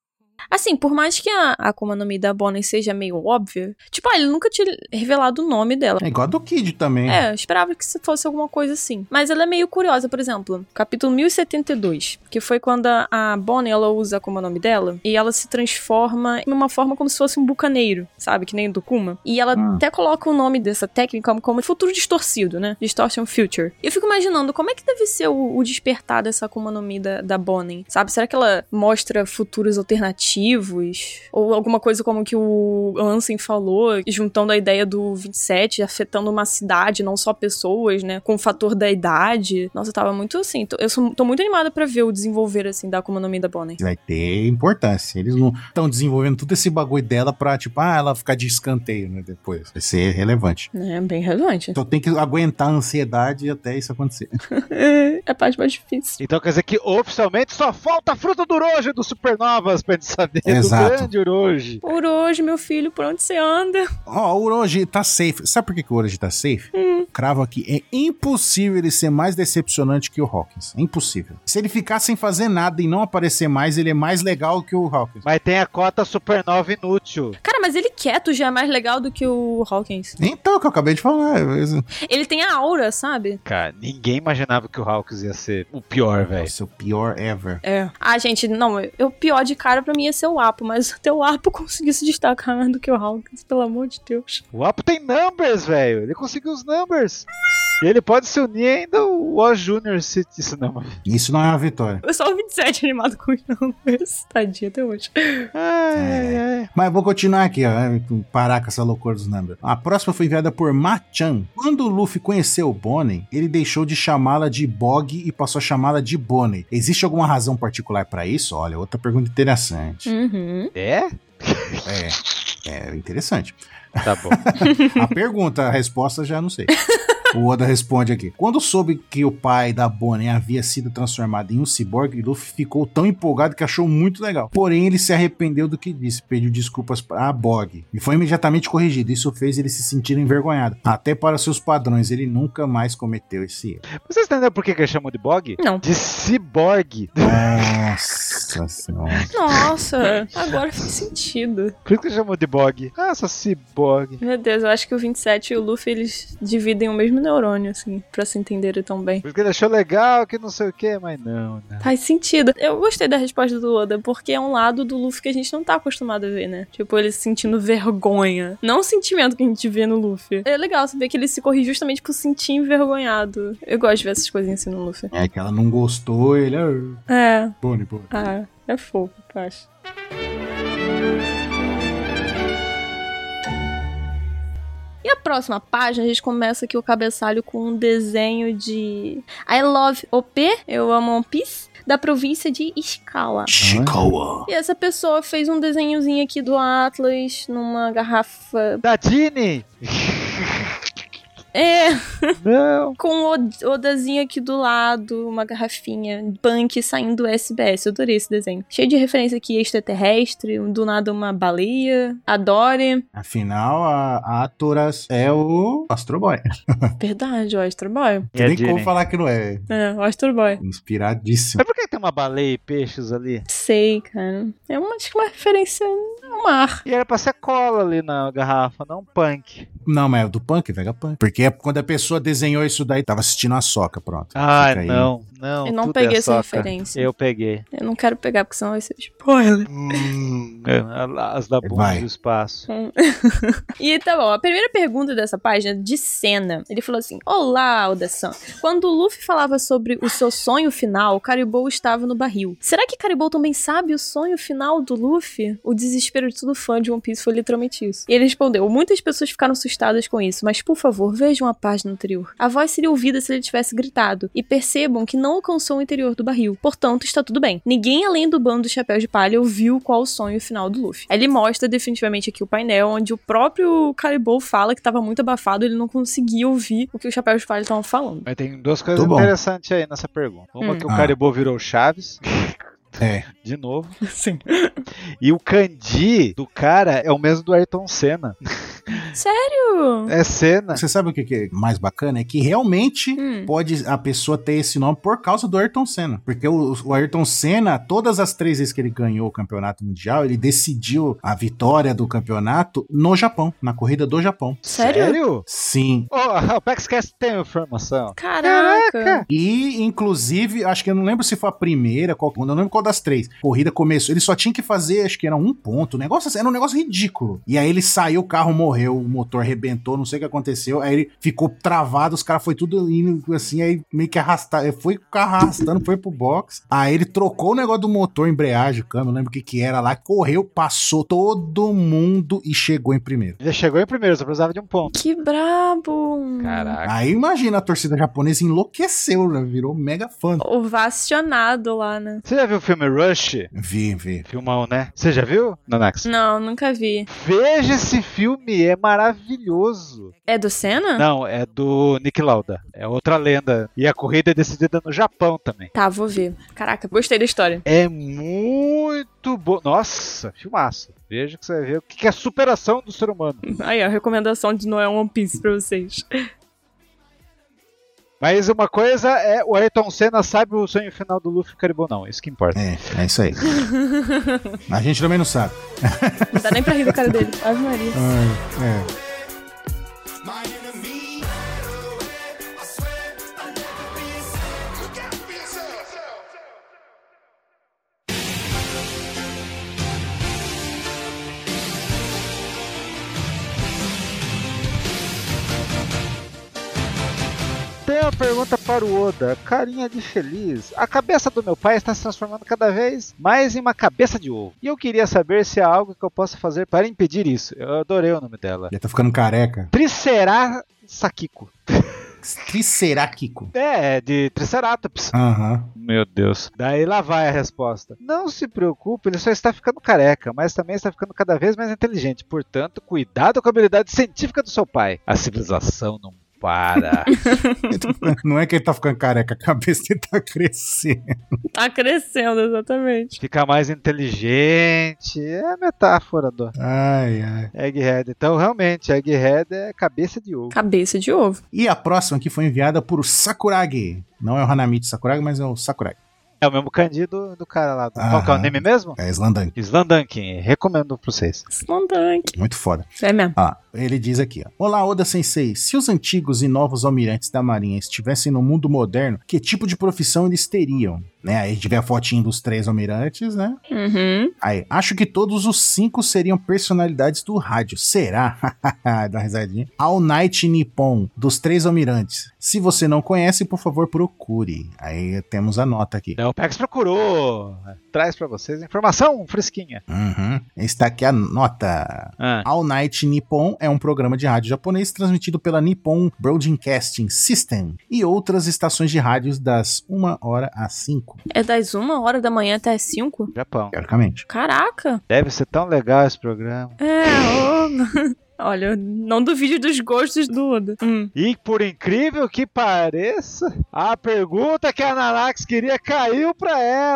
B: Assim, por mais que a Akuma no Mi da Bonnie seja meio óbvia, tipo, ah, ele nunca tinha revelado o nome dela.
A: É igual a do Kid também.
B: É, eu esperava que fosse alguma coisa assim. Mas ela é meio curiosa, por exemplo, capítulo mil e setenta e dois, que foi quando a Bonnie, ela usa como o nome dela, e ela se transforma em uma forma como se fosse um bucaneiro, sabe? Que nem o do Kuma. E ela hum. até coloca o nome dessa técnica como, como futuro distorcido, né? Distortion Future. E eu fico imaginando como é que deve ser o, o despertar dessa Akuma no Mi da, da Bonnie, sabe? Será que ela mostra futuros alternativos? Ou alguma coisa como que o Ansem falou, juntando a ideia do vinte e sete, afetando uma cidade, não só pessoas, né? Com o fator da idade. Nossa, eu tava muito assim. Tô, eu sou, tô muito animada pra ver o desenvolver, assim, da Akuma no Mi da Bonnie.
A: Vai ter importância. Eles não estão desenvolvendo todo esse bagulho dela pra, tipo, ah, ela ficar de escanteio, né? Depois. Vai ser relevante.
B: É, bem relevante.
A: Então tem que aguentar a ansiedade até isso acontecer.
B: É a parte mais difícil.
C: Então quer dizer que oficialmente só falta a fruta do Orochi do Supernovas pra gente saber.
A: Exato.
C: Do grande Orochi.
B: Orochi, meu filho, por onde você anda?
A: Ó, oh, o Orochi tá safe. Sabe por que, que o Orochi tá safe?
B: Hum.
A: Cravo aqui. É impossível ele ser mais decepcionante que o Hawkins. É impossível. Se ele ficar sem fazer nada e não aparecer mais, ele é mais legal que o Hawkins.
C: Mas tem a cota Supernova inútil.
B: Cara, mas ele quieto já é mais legal do que o Hawkins.
A: Então, que eu acabei de falar.
B: Ele tem a aura, sabe?
C: Cara, ninguém imaginava que o Hawkins ia ser o pior, velho.
A: Nossa, o pior ever.
B: É. Ah, gente, não, o pior de cara pra mim ia ser o Apo, mas até o Apo conseguiu se destacar mais do que o Hawkins, pelo amor de Deus.
C: O Apo tem numbers, velho. Ele conseguiu os numbers. E ele pode se unir ainda o Oz Júnior se isso não.
A: Isso não é uma vitória.
B: Eu sou o vinte e sete animado com os numbers. Tadinho até hoje.
C: Ai,
A: é.
C: ai.
A: Mas vou continuar aqui, ó. Parar com essa loucura dos numbers. A próxima foi enviada por Machan. Quando o Luffy conheceu o Bonnie, ele deixou de chamá-la de Bog e passou a chamá-la de Bonnie. Existe alguma razão particular pra isso? Olha, outra pergunta interessante.
B: Uhum.
C: É?
A: É, é interessante.
C: Tá bom.
A: A pergunta, a resposta já não sei. O Oda responde aqui. Quando soube que o pai da Bonnie havia sido transformado em um ciborgue, Luffy ficou tão empolgado que achou muito legal. Porém, ele se arrependeu do que disse, pediu desculpas para Bog e foi imediatamente corrigido. Isso fez ele se sentir envergonhado. Até para seus padrões, ele nunca mais cometeu esse erro.
C: Vocês entenderam por que ele chamou de Bog?
B: Não.
C: De ciborgue.
A: Nossa senhora.
B: Nossa, agora faz sentido.
C: Por que ele chamou de Bog? Ah, essa ciborgue.
B: Meu Deus, eu acho que o vinte e sete e o Luffy, eles dividem o mesmo neurônio, assim, pra se entenderem tão bem.
C: Porque ele achou legal, que não sei o que, mas não, não.
B: Faz sentido. Eu gostei da resposta do Oda, porque é um lado do Luffy que a gente não tá acostumado a ver, né? Tipo, ele se sentindo vergonha. Não o sentimento que a gente vê no Luffy. É legal saber que ele se corrige justamente por sentir envergonhado. Eu gosto de ver essas coisinhas assim no Luffy.
A: É que ela não gostou, ele...
B: É.
A: Bonnie, Bonnie.
B: Ah, é fofo, eu acho. E a próxima página, a gente começa aqui o cabeçalho com um desenho de I Love O P, eu amo One Piece, da província de Ishikawa.
A: Ishikawa.
B: E essa pessoa fez um desenhozinho aqui do Atlas numa garrafa...
C: Da Dini!
B: É,
C: Não.
B: com o Odazinho aqui do lado, uma garrafinha punk saindo do S B S. Eu adorei esse desenho. Cheio de referência aqui extraterrestre, do nada uma baleia, a Dory.
A: Afinal, a, a Atoras é o Astro Boy.
B: Verdade, o Astro Boy.
C: E a
A: Nem como
C: Dini?
A: falar que não é.
B: É, o Astro Boy.
A: Inspiradíssimo.
C: Mas por que tem uma baleia e peixes ali?
B: Sei, cara. É uma, acho que uma referência ao mar.
C: E era pra ser cola ali na garrafa, não punk.
A: Não, mas é do Punk, Vegapunk. Porque é quando a pessoa desenhou isso daí, tava assistindo a Soca, pronto.
C: Ai,
A: Fica aí.
C: não, não.
B: Eu não
C: tudo
B: peguei
C: é
B: essa
C: soca.
B: referência.
C: Eu peguei.
B: Eu não quero pegar, porque senão vai ser spoiler.
C: Hum, as da bunda
A: Vai.
C: do espaço.
B: E tá bom, a primeira pergunta dessa página, de Senna, ele falou assim: Olá, Oda-san. Quando o Luffy falava sobre o seu sonho final, Caribou estava no barril. Será que Caribou também sabe o sonho final do Luffy? O desespero de todo fã de One Piece foi literalmente isso. E ele respondeu: muitas pessoas ficaram assustadas com isso, mas por favor, vejam a página anterior. A voz seria ouvida se ele tivesse gritado. E percebam que não alcançou o interior do barril. Portanto, está tudo bem. Ninguém além do bando do Chapéu de Palha ouviu qual o sonho final do Luffy. Aí ele mostra definitivamente aqui o painel, onde o próprio Caribou fala que estava muito abafado, ele não conseguia ouvir o que o Chapéu de Palha estavam falando.
C: Mas tem duas coisas
A: Tô bom.
C: interessantes aí nessa pergunta. Uma
B: Hum.
C: que o
A: Ah.
C: Caribou virou Chaves.
A: É.
C: De novo.
B: Sim.
C: E o kanji do cara é o mesmo do Ayrton Senna.
B: Sério?
C: É cena.
A: Você sabe o que que é mais bacana? É que realmente
B: Hum.
A: pode a pessoa ter esse nome por causa do Ayrton Senna. Porque o, o Ayrton Senna, todas as três vezes que ele ganhou o campeonato mundial, ele decidiu a vitória do campeonato no Japão, na corrida do Japão.
B: Sério?
C: Sério?
A: Sim.
C: Oh, o PaxCast tem informação.
B: Caraca.
C: Caraca.
A: E, inclusive, acho que eu não lembro se foi a primeira, qual, eu não lembro qual das três. A corrida começou, ele só tinha que fazer, acho que era um ponto, o negócio assim, era um negócio ridículo. E aí ele saiu, o carro morreu, o motor arrebentou, não sei o que aconteceu, aí ele ficou travado, os caras foi tudo indo assim, aí meio que arrastar, foi o carro arrastando, foi pro box. Aí ele trocou o negócio do motor, embreagem, câmbio, não lembro o que que era lá, correu, passou todo mundo e chegou em primeiro.
C: Ele chegou em primeiro, só precisava de um ponto.
B: Que brabo.
C: Caraca.
A: Aí imagina, a torcida japonesa enlouqueceu, né? Virou mega fã.
B: Ovacionado lá, né?
C: Você já viu o filme Rush?
A: Vi, vi.
C: Filmão, né? Você já viu, Nanax?
B: Não, nunca vi.
C: Veja esse filme, é maravilhoso.
B: É do Senna?
C: Não, é do Nick Lauda. É outra lenda. E a corrida é decidida no Japão também.
B: Tá, vou ver. Caraca, gostei da história.
C: É muito bom. Nossa, filmaço. Veja que você vai ver o que é a superação do ser humano.
B: Aí, ó, recomendação de Noel One Piece pra vocês.
C: Mas uma coisa é, o Ayrton Senna sabe o sonho final do Luffy Caribou, não. Isso que importa.
A: É, é isso aí. A gente também não sabe.
B: Não dá nem pra rir do cara dele. Ave Maria.
A: Ah, é.
C: Tem uma pergunta para o Oda, carinha de feliz. A cabeça do meu pai está se transformando cada vez mais em uma cabeça de ovo. E eu queria saber se há algo que eu possa fazer para impedir isso. Eu adorei o nome dela.
A: Já tá ficando careca.
C: Tricerasakiko.
A: Triceráquico.
C: É, é de Triceratops.
A: Aham.
C: Meu Deus. Daí lá vai a resposta. Não se preocupe, ele só está ficando careca, mas também está ficando cada vez mais inteligente. Portanto, cuidado com a habilidade científica do seu pai. A civilização não para.
A: Não é que ele tá ficando careca, a cabeça dele tá crescendo.
B: Tá crescendo, exatamente.
C: Ficar mais inteligente. É a metáfora do
A: Ai, ai.
C: Egghead. Então, realmente, Egghead é cabeça de ovo.
B: Cabeça de ovo.
A: E a próxima aqui foi enviada por Sakuragi. Não é o Hanamichi Sakuragi, mas é o Sakuragi.
C: É o mesmo kanji do, do cara lá. Do,
A: Aham.
C: qual que é o nome mesmo?
A: É Slandunk.
C: Slandunking. Recomendo pra vocês.
B: Slandank.
A: Muito foda.
B: É mesmo.
A: Ah, ele diz aqui, ó. Olá, Oda Sensei. Se os antigos e novos almirantes da marinha estivessem no mundo moderno, que tipo de profissão eles teriam? Né? Aí a gente vê a fotinho dos três almirantes, né?
B: Uhum.
A: Aí, acho que todos os cinco seriam personalidades do rádio. Será? Dá uma risadinha. All Night Nippon, dos três almirantes. Se você não conhece, por favor, procure. Aí temos a nota aqui.
C: Então, o Pex procurou. Traz pra vocês informação fresquinha.
A: Uhum. Está aqui a nota.
C: Ah.
A: All Night Nippon é um programa de rádio japonês transmitido pela Nippon Broadcasting System e outras estações de rádios das uma hora às cinco.
B: É das uma hora da manhã até as cinco?
C: Japão.
A: Teoricamente.
B: Caraca.
C: Deve ser tão legal esse programa.
B: É, ô... Olha, não duvide dos gostos do Oda. Hum.
C: E por incrível que pareça, a pergunta que a Nanax queria caiu pra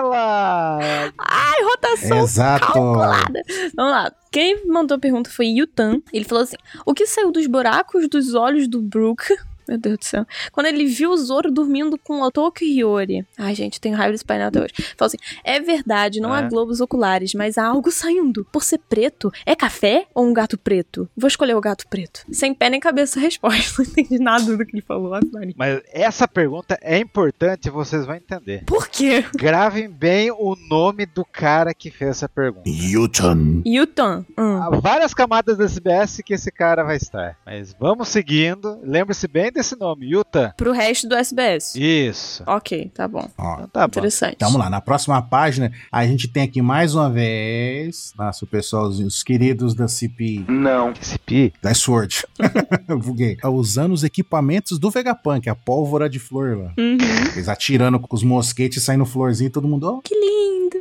C: ela.
B: Ai, rotação
A: Exato.
B: calculada. Vamos lá. Quem mandou a pergunta foi Yutan. Ele falou assim, o que saiu dos buracos dos olhos do Brook... Meu Deus do céu. Quando ele viu o Zoro dormindo com o Otoko Hiyori. Ai, gente, tenho raiva desse painel até hoje. Falou assim, é verdade, não
C: É.
B: há globos oculares, mas há algo saindo. Por ser preto, é café ou um gato preto? Vou escolher o gato preto. Sem pé nem cabeça a resposta. Não entendi nada do que ele falou.
C: Mas essa pergunta é importante e vocês vão entender.
B: Por quê?
C: Gravem bem o nome do cara que fez essa pergunta.
A: Yutan.
B: Yutan. Hum.
C: Há várias camadas desse B S que esse cara vai estar. Mas vamos seguindo. Lembre-se bem desse nome, Yuta.
B: Pro resto do S B S.
C: Isso.
B: Ok, tá bom.
A: Ó,
C: Então tá bom.
B: Interessante.
A: então vamos lá, na próxima página a gente tem aqui mais uma vez, nosso pessoal, os queridos da C P,
C: Não. Esse pi.
A: da Sword, eu buguei, usando os equipamentos do Vegapunk, a pólvora de flor lá.
B: Uhum.
A: Eles atirando com os mosquetes, saindo florzinho, todo mundo, ó,
B: Que lindo.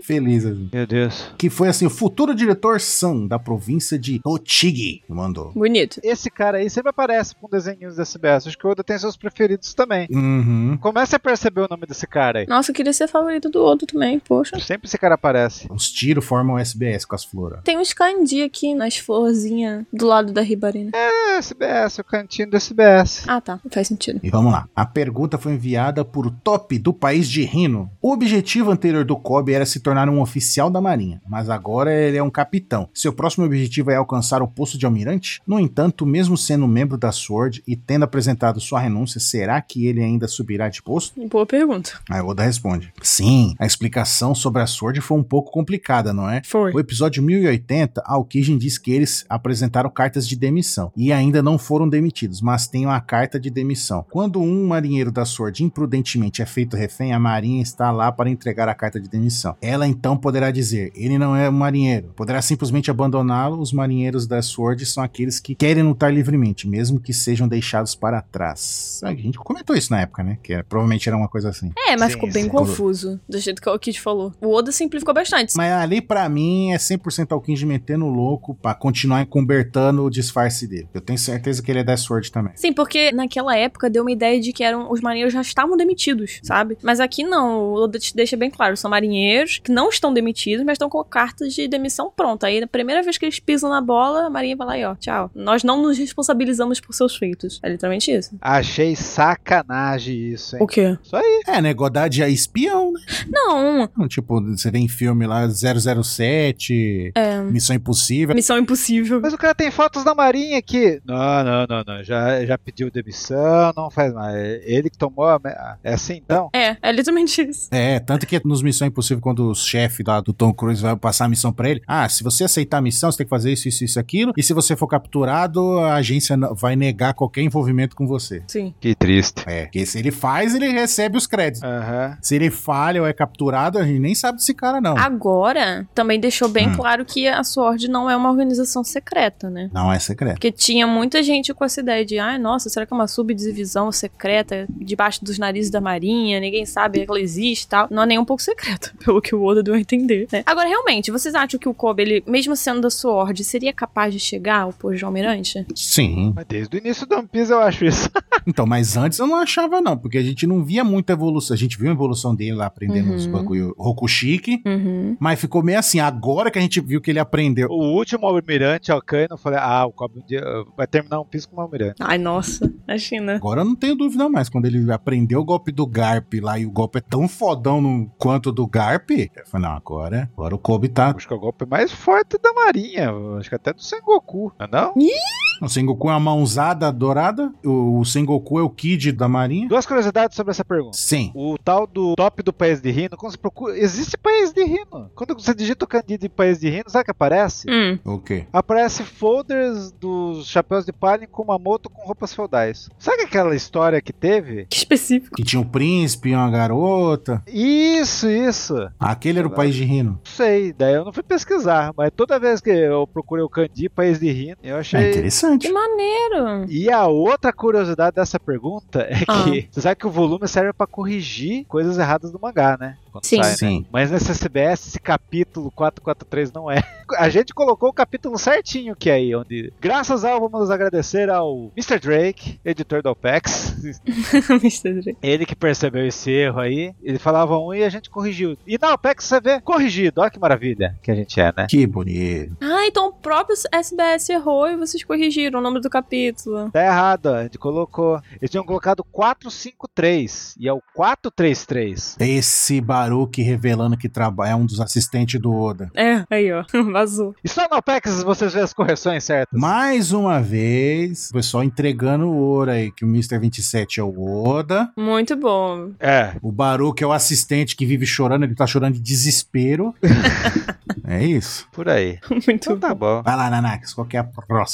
A: feliz, assim.
C: Meu Deus.
A: Que foi, assim, o futuro diretor San, da província de Tochigi, que mandou.
B: Bonito.
C: Esse cara aí sempre aparece com desenhos da S B S. Acho que o Oda tem seus preferidos também.
A: Uhum.
C: Comece a perceber o nome desse cara aí.
B: Nossa, eu queria ser favorito do Odo também, poxa.
C: Sempre esse cara aparece.
A: Os tiros formam o S B S com as flores.
B: Tem uns kanji aqui nas florzinhas do lado da Ribarina.
C: É, S B S, o cantinho do S B S.
B: Ah, tá. Faz sentido.
A: E vamos lá. A pergunta foi enviada por Top, do país de Rino. O objetivo anterior do Kobe era se tornar um oficial da marinha, mas agora ele é um capitão. Seu próximo objetivo é alcançar o posto de almirante? No entanto, mesmo sendo membro da SWORD e tendo apresentado sua renúncia, será que ele ainda subirá de posto?
B: Boa pergunta.
A: Aí o Oda responde. Sim, a explicação sobre a SWORD foi um pouco complicada, não é?
B: Foi.
A: O episódio mil e oitenta, Aokijin diz que eles apresentaram cartas de demissão e ainda não foram demitidos, mas têm uma carta de demissão. Quando um marinheiro da SWORD imprudentemente é feito refém, a marinha está lá para entregar a carta de demissão. Ela então poderá dizer, ele não é um marinheiro. Poderá simplesmente abandoná-lo. Os marinheiros da SWORD são aqueles que querem lutar livremente, mesmo que sejam deixados para trás. A gente comentou isso na época, né? Que era, provavelmente era uma coisa assim.
B: É, mas
C: Sim,
B: ficou bem
C: sim.
B: confuso, do jeito que o Kid falou. O Oda simplificou bastante.
A: Mas ali, pra mim, é cem por cento Aokiji metendo louco pra continuar encobertando o disfarce dele. Eu tenho certeza que ele é da SWORD também.
B: Sim, porque naquela época deu uma ideia de que eram os marinheiros já estavam demitidos, sabe? Mas aqui não, o Oda te deixa bem claro, são marinheiros que não estão demitidos, mas estão com cartas de demissão pronta. Aí, na primeira vez que eles pisam na bola, a marinha vai lá e ó, tchau. Nós não nos responsabilizamos por seus feitos. É literalmente isso.
C: Achei sacanagem isso, hein?
B: O quê?
C: Isso aí.
A: É, né? Godard é espião, né?
B: Não,
A: Tipo, você vê em filme lá, zero zero sete,
B: é...
A: Missão Impossível.
B: Missão impossível.
C: Mas o cara tem fotos da marinha aqui. Não, não, não, não. Já, já pediu demissão, não faz mais. Ele que tomou a... É assim, então?
B: É, é literalmente isso.
A: É, tanto que nos Missão Impossível, quando o chefe lá do Tom Cruise vai passar a missão pra ele, ah, se você aceitar a missão, você tem que fazer isso, isso, isso, aquilo, e se você for capturado, a agência vai negar qualquer envolvimento com você.
B: Sim.
C: Que triste.
A: É, porque se ele faz, ele recebe os créditos.
C: Aham.
A: Se ele falha ou é capturado, a gente nem sabe desse cara, não.
B: Agora, também deixou bem
A: Hum.
B: claro que a SWORD não é uma organização secreta, né?
A: Não é secreto.
B: Porque tinha muita gente com essa ideia de, ai, nossa, será que é uma subdivisão secreta debaixo dos narizes da marinha, ninguém sabe que ela existe e tal. Não é nem um pouco secreta, pelo que o Oda deu a entender, né? Agora, realmente, vocês acham que o Kobe, ele, mesmo sendo da SWORD, seria capaz de chegar ao posto de almirante?
A: Sim.
C: Mas desde o início do One Piece eu acho isso.
A: Então, mas antes eu não achava, não, porque a gente não via muita evolução. A gente viu a evolução dele lá aprendendo
B: Uhum.
A: os bagulho Rokushiki,
B: Uhum.
A: mas ficou meio assim, agora que a gente viu que ele aprendeu.
C: O último almirante, Alcaino, eu falei, ah, o Kobe um dia vai terminar um Piece como almirante.
B: Ai, nossa, imagina.
A: Agora eu não tenho dúvida mais, quando ele aprendeu o golpe do Garp lá e o golpe é tão fodão no, quanto o do Garp, eu falei, não, agora, agora o Kobe tá...
C: Acho que é o golpe mais forte da marinha. Acho que até do Sengoku, não é não?
A: O Sengoku é uma mãozada dourada, o, o Sengoku é o Kid da marinha.
C: Duas curiosidades sobre essa pergunta.
A: Sim.
C: O tal do top do país de Rino, quando você procura, existe país de Rino. Quando você digita o kanji de país de Rino, sabe o que aparece?
B: Hum.
A: O quê?
C: Aparece folders dos chapéus de palha em Kumamoto com roupas feudais. Sabe aquela história que teve?
B: Que específico.
A: Que tinha um príncipe e uma garota.
C: Isso, isso.
A: Aquele era o país de Rino.
C: Não sei, daí eu não fui pesquisar, mas toda vez que eu procurei o kanji país de Rino, eu
A: É
C: achei...
A: interessante.
B: Que maneiro.
C: E a outra curiosidade dessa pergunta é
B: Ah.
C: que você sabe que o volume serve pra corrigir coisas erradas do mangá, né? Quando
B: Sim.
C: sai, né?
A: Sim.
C: Mas nesse S B S, esse capítulo quatrocentos e quarenta e três não é. A gente colocou o capítulo certinho que é aí, onde, graças ao, vamos agradecer ao mister Drake, editor da OPEX,
B: mister Drake.
C: ele que percebeu esse erro aí, ele falava um e a gente corrigiu. E na OPEX você vê corrigido, olha que maravilha que a gente é, né?
A: Que bonito.
B: Ah, então o próprio S B S errou e vocês corrigiram o nome do capítulo.
C: Tá errado, ó, a gente colocou. Eles tinham colocado quatrocentos e cinquenta e três e é o quatrocentos e trinta e três.
A: Esse Baruque revelando que trabalha é um dos assistentes do Oda.
B: É, aí ó, vazou.
C: E só no OPEX vocês vêem as correções certas.
A: Mais uma vez, o pessoal entregando o ouro aí, que o mister vinte e sete é o Oda,
B: Muito bom.
C: É.
A: o Baruque é o assistente que vive chorando, ele tá chorando de desespero. É isso.
C: Por aí.
B: Muito
C: Então
B: bom.
C: tá bom.
A: Vai lá, Nanax, qual que é a próxima?
B: A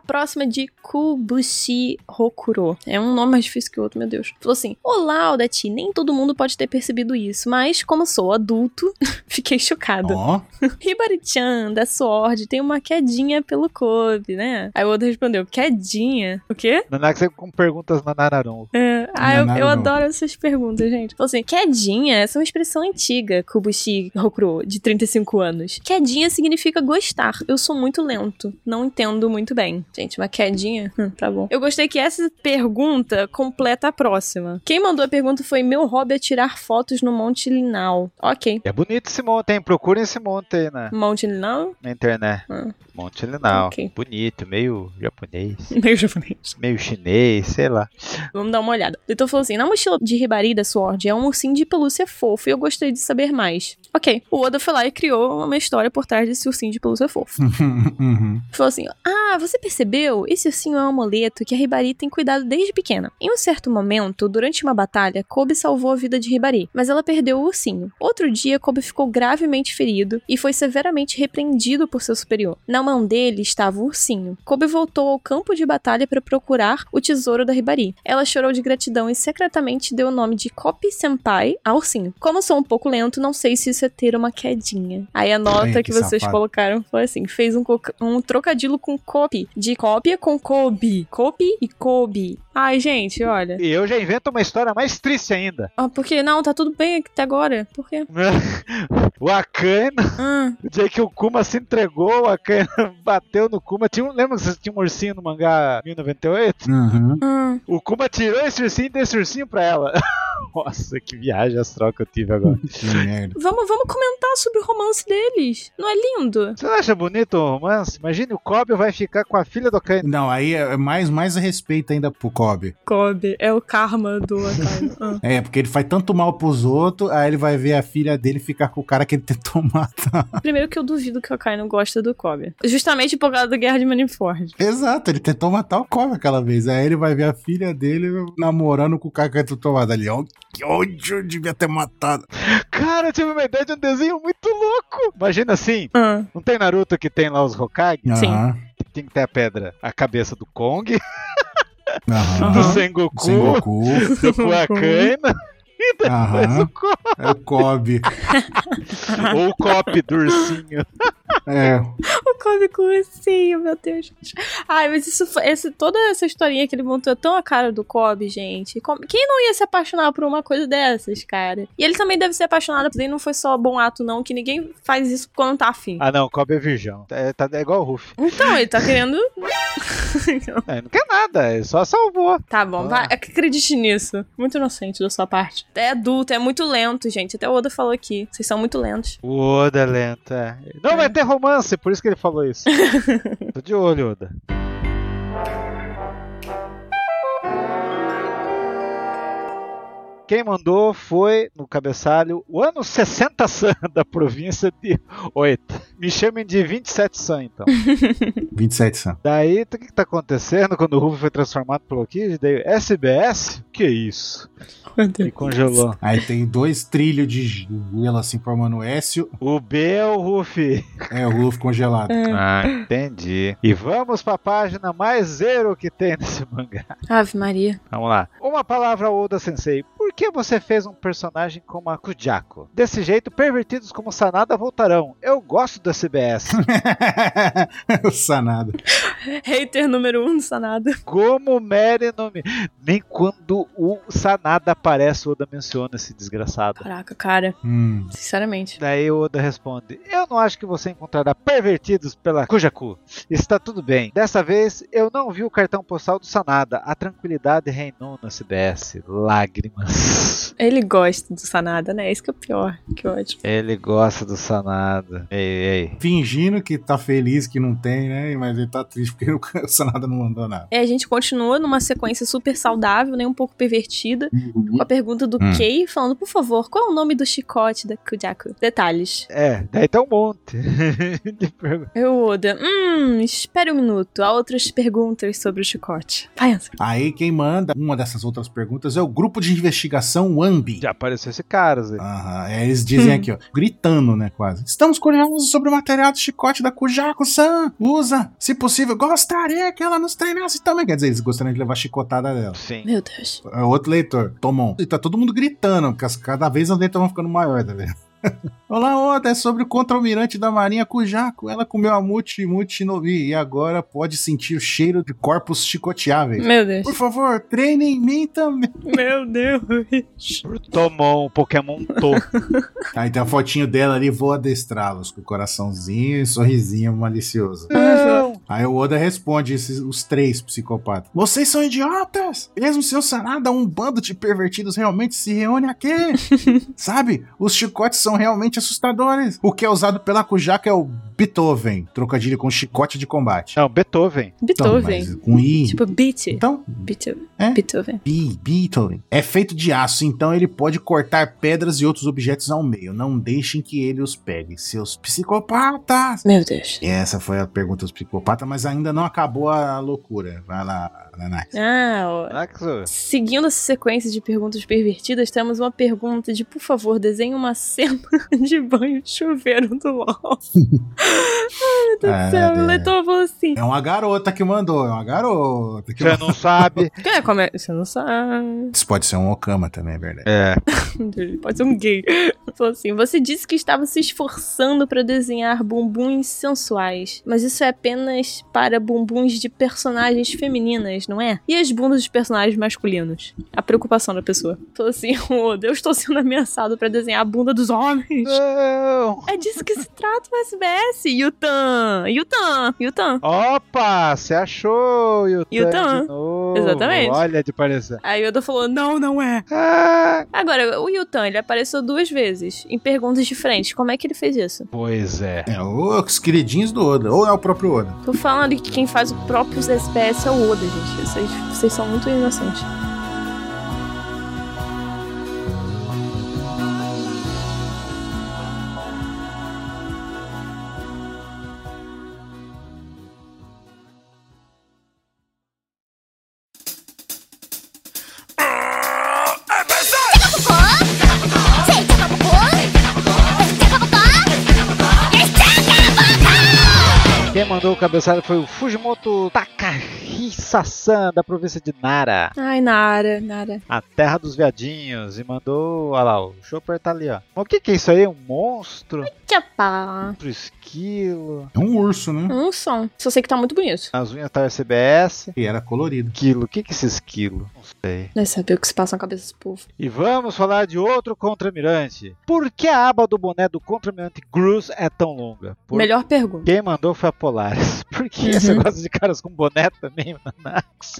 B: próxima é de Kubushi Hokuro. É um nome mais difícil que o outro, meu Deus. Falou assim: olá, Odati, nem todo mundo pode ter percebido isso, mas como sou adulto, fiquei chocado.
A: Ó.
B: Hibari-chan, da Sword, tem uma quedinha pelo Kobe, né? Aí o outro respondeu: quedinha? O quê?
C: Nanaka sempre com perguntas na Nararon.
B: É, ah, eu,
A: Nanaru
B: eu
A: não.
B: adoro essas perguntas, gente. Falou assim: quedinha, essa é uma expressão antiga, Kubushi Hokuro, de trinta e cinco anos. Quedinha significa gostar. Eu sou muito lento, não entendo muito bem. Gente, uma quedinha? Hum, tá bom. Eu gostei que essa pergunta completa a próxima. Quem mandou a pergunta foi: meu hobby é tirar fotos no Monte Linal. Ok.
C: É bonito esse monte, hein? Procurem esse monte aí na,
B: Monte Linal?
C: na internet.
B: Ah.
C: Monte Linal.
B: Ok.
C: Bonito, meio japonês,
B: Meio japonês.
C: meio chinês, sei lá.
B: Vamos dar uma olhada. O Leitor falou assim: na mochila de Hibari da Sword é um ursinho de pelúcia fofo e eu gostaria de saber mais. Ok. O Oda foi lá e criou uma história por trás desse ursinho de pelúcia fofo.
A: Uhum.
B: Falou assim: ah, você percebeu? Esse ursinho é um amuleto que a Hibari tem cuidado desde pequena. Em um certo momento, durante uma batalha, Kobe salvou a vida de Hibari, mas ela perdeu o ursinho. Outro dia, Kobe ficou gravemente ferido e foi severamente repreendido por seu superior. Na mão dele estava o ursinho. Kobe voltou ao campo de batalha para procurar o tesouro da Hibari. Ela chorou de gratidão e secretamente deu o nome de Kobe Senpai ao ursinho. Como sou um pouco lento, não sei se isso é ter uma quedinha. Aí a nota
A: Ai,
B: que,
A: que
B: vocês
A: safado.
B: colocaram foi assim: fez um, co- um trocadilho com Kobe, de cópia com Kobe. Kobe e Kobe. Ai, gente, olha.
C: E eu já invento uma história mais triste ainda.
B: Ah, por quê? Não, tá tudo bem até agora. Por quê?
C: O Akainu,
B: Ah,
C: o dia que o Kuma se entregou, o Akainu bateu no Kuma. Tinha um, lembra que você tinha um ursinho no mangá mil e noventa e oito?
A: Uhum.
B: ah.
C: O Kuma tirou esse ursinho e deu esse ursinho pra ela. Nossa, que viagem astral que eu tive agora.
A: Que merda.
B: Vamos, vamos comentar sobre o romance deles. Não é lindo?
C: Você não acha bonito o romance? Imagine o Kobe vai ficar com a filha do Akainu.
A: Não, aí é mais, mais respeito ainda pro Kobe.
B: Kobe, é o karma do Akainu. Ah.
A: É, porque ele faz tanto mal pros outros, aí ele vai ver a filha dele ficar com o cara que ele tentou matar.
B: Primeiro que eu duvido que o Akainu gosta do Kobe. Justamente por causa da Guerra de Marineford.
A: Exato, ele tentou matar o Kobe aquela vez. Aí ele vai ver a filha dele namorando com o cara que ele tentou matar ali. Ó, que ódio, eu devia ter matado.
C: Cara, eu tive uma ideia de um desenho muito louco. Imagina assim,
B: Ah.
C: não tem Naruto que tem lá os Hokage?
B: Sim.
A: Aham,
C: Tem que ter a pedra, a cabeça do Kong,
A: aham.
C: do Sengoku,
A: Sengoku.
C: do Kuakaina e depois
A: Aham.
C: o Kobe.
A: É o Kobe.
C: Ou o Cop do ursinho.
A: É.
B: O Kobe com o ursinho, meu Deus. Ai, mas isso foi, esse, toda essa historinha que ele montou é tão a cara do Kobe, gente. Como- quem não ia se apaixonar por uma coisa dessas, cara? E ele também deve ser apaixonado, porque não foi só bom ato, não, que ninguém faz isso quando tá afim.
C: Ah não, o Kobe é virgão. É, tá, é igual o Ruff.
B: Então, ele tá querendo...
C: É, não quer nada, ele só salvou.
B: Tá bom, vai, acredite nisso. Muito inocente da sua parte. É adulto, é muito lento, gente. Até o Oda falou aqui. Vocês são muito lentos.
C: O Oda é lento, é. Não
B: É.
C: vai ter romance, por isso que ele falou isso. Tô de olho, Oda. Quem mandou foi, no cabeçalho, o ano sessenta San da província de Oita. Me chamem de vinte e sete San, então.
A: vinte e sete Sam.
C: Daí, o que que tá acontecendo quando o Ruby foi transformado pelo Kid? Daí, S B S? Que isso? E congelou.
A: Aí tem dois trilhos de gelo assim formando S.
C: O B é o Ruffy.
A: É o Luffy congelado.
C: Ah, entendi. E vamos pra página mais zero que tem nesse mangá.
B: Ave Maria.
C: Vamos lá. Uma palavra, Oda Sensei. Por que você fez um personagem como a Kujako? Desse jeito, pervertidos como Sanada voltarão. Eu gosto do S B S.
A: O Sanada.
B: Hater número um do Sanada.
C: Como Mary não me... Nem quando o Sanada aparece, o Oda menciona esse desgraçado.
B: Caraca, cara.
A: Hum.
B: Sinceramente.
C: Daí o Oda responde: eu não acho que você encontrará pervertidos pela Kujaku. Está tudo bem. Dessa vez, eu não vi o cartão postal do Sanada. A tranquilidade reinou no S B S. Lágrimas.
B: Ele gosta do Sanada, né? Isso que é o pior. Que ótimo.
C: Ele gosta do Sanada. Ei, ei.
A: Fingindo que tá feliz que não tem, né? Mas ele tá triste porque o Sanada não mandou nada.
B: É, a gente continua numa sequência super saudável, nem um pouco pervertida,
A: Uhum.
B: com a pergunta do
A: Hum.
B: Kei, falando, por favor, qual é o nome do chicote da Kujaku? Detalhes.
C: É, daí tem um monte de perguntas.
B: Eu, Oda, hum, espere um minuto, há outras perguntas sobre o chicote. Vai, Ansem.
A: Aí quem manda uma dessas outras perguntas é o grupo de investigação Wambi.
C: Já apareceu esse cara, Zé.
A: Aham, é, eles dizem aqui, ó, gritando, né, quase. Estamos curiosos sobre o material do chicote da Kujaku-san. Usa, se possível, gostaria que ela nos treinasse também. Quer dizer, eles gostariam de levar a chicotada dela.
C: Sim.
B: Meu Deus.
A: É outro leitor, Tomon. E tá todo mundo gritando, porque as- cada vez as letras vão ficando maiores, tá vendo? Olá, Oda, é sobre o contra-almirante da marinha Kujaku. Ela comeu a Muti Muti Novi e agora pode sentir o cheiro de corpos chicoteáveis.
B: Meu Deus.
A: Por favor, treine em mim também.
B: Meu Deus.
C: Tomou um Pokémon To.
A: Aí tem a fotinho dela ali, vou adestrá-los, com o coraçãozinho e sorrisinho malicioso.
C: Não.
A: Aí o Oda responde, esses, os três psicopatas. Vocês são idiotas! Mesmo seu Sanada, um bando de pervertidos realmente se reúne aqui. Sabe? Os chicotes são realmente assustadores. O que é usado pela Kujaku é o Beethoven, trocadilho com chicote de combate.
C: Não, Beethoven.
B: Beethoven.
A: Então, mas com I.
B: Tipo, beat.
A: Então,
B: Beethoven.
A: É?
B: Beethoven.
A: Be- Beethoven. É feito de aço, então ele pode cortar pedras e outros objetos ao meio. Não deixem que ele os pegue, seus psicopatas.
B: Meu Deus.
A: E essa foi a pergunta dos psicopatas, mas ainda não acabou a loucura. Vai lá, Nanai.
B: Ah, ó.
C: Axel.
B: Seguindo essa sequência de perguntas pervertidas, temos uma pergunta de, por favor, desenhe uma cena de banho de chuveiro do LOL. Ai, meu Deus do céu, o leitor falou assim.
A: É uma garota que mandou, é uma garota que
C: Você não sabe.
B: É, como é? Você não sabe.
A: Isso pode ser um Okama também, é verdade.
C: É.
B: Pode ser um gay. Falou assim, você disse que estava se esforçando para desenhar bumbuns sensuais, mas isso é apenas para bumbuns de personagens femininas, não é? E as bundas de personagens masculinos? A preocupação da pessoa. Falou assim, Oda, eu estou sendo ameaçado para desenhar a bunda dos homens.
C: Não.
B: É disso que se trata o S B S. Yutan, Yutan, Yutan.
C: Opa, você achou Yutan
B: Yutan.
C: de novo.
B: Exatamente.
C: Olha de parecer.
B: Aí Oda falou, não, não é.
C: Ah,
B: Agora, o Yutan, ele apareceu duas vezes, em perguntas diferentes. Como é que ele fez isso?
C: pois é.
A: É, ou os queridinhos do Oda, ou é o próprio Oda.
B: Tô falando que quem faz o próprio S B S é o Oda, gente. Vocês, vocês são muito inocentes.
C: Quem mandou o cabeçalho foi o Fujimoto Takahisa-san, da província de Nara,
B: Ai, Nara, Nara.
C: a terra dos viadinhos, e mandou, olha lá, o Chopper tá ali, ó. Mas o que que é isso aí? Um monstro?
B: Tchapá.
C: Outro esquilo?
A: É um urso, né?
B: Um som. Só sei que tá muito bonito.
C: As unhas tá S B S.
A: E era colorido.
C: Esquilo, o que que é esse esquilo? Não sei.
B: Vai saber o que se passa na cabeça desse povo.
C: E vamos falar de outro contra-almirante. Por que a aba do boné do contra-almirante Gruz é tão longa? Por...
B: Melhor pergunta.
C: Quem mandou foi a Polaris. Por que você gosta de caras com boné também, Manax?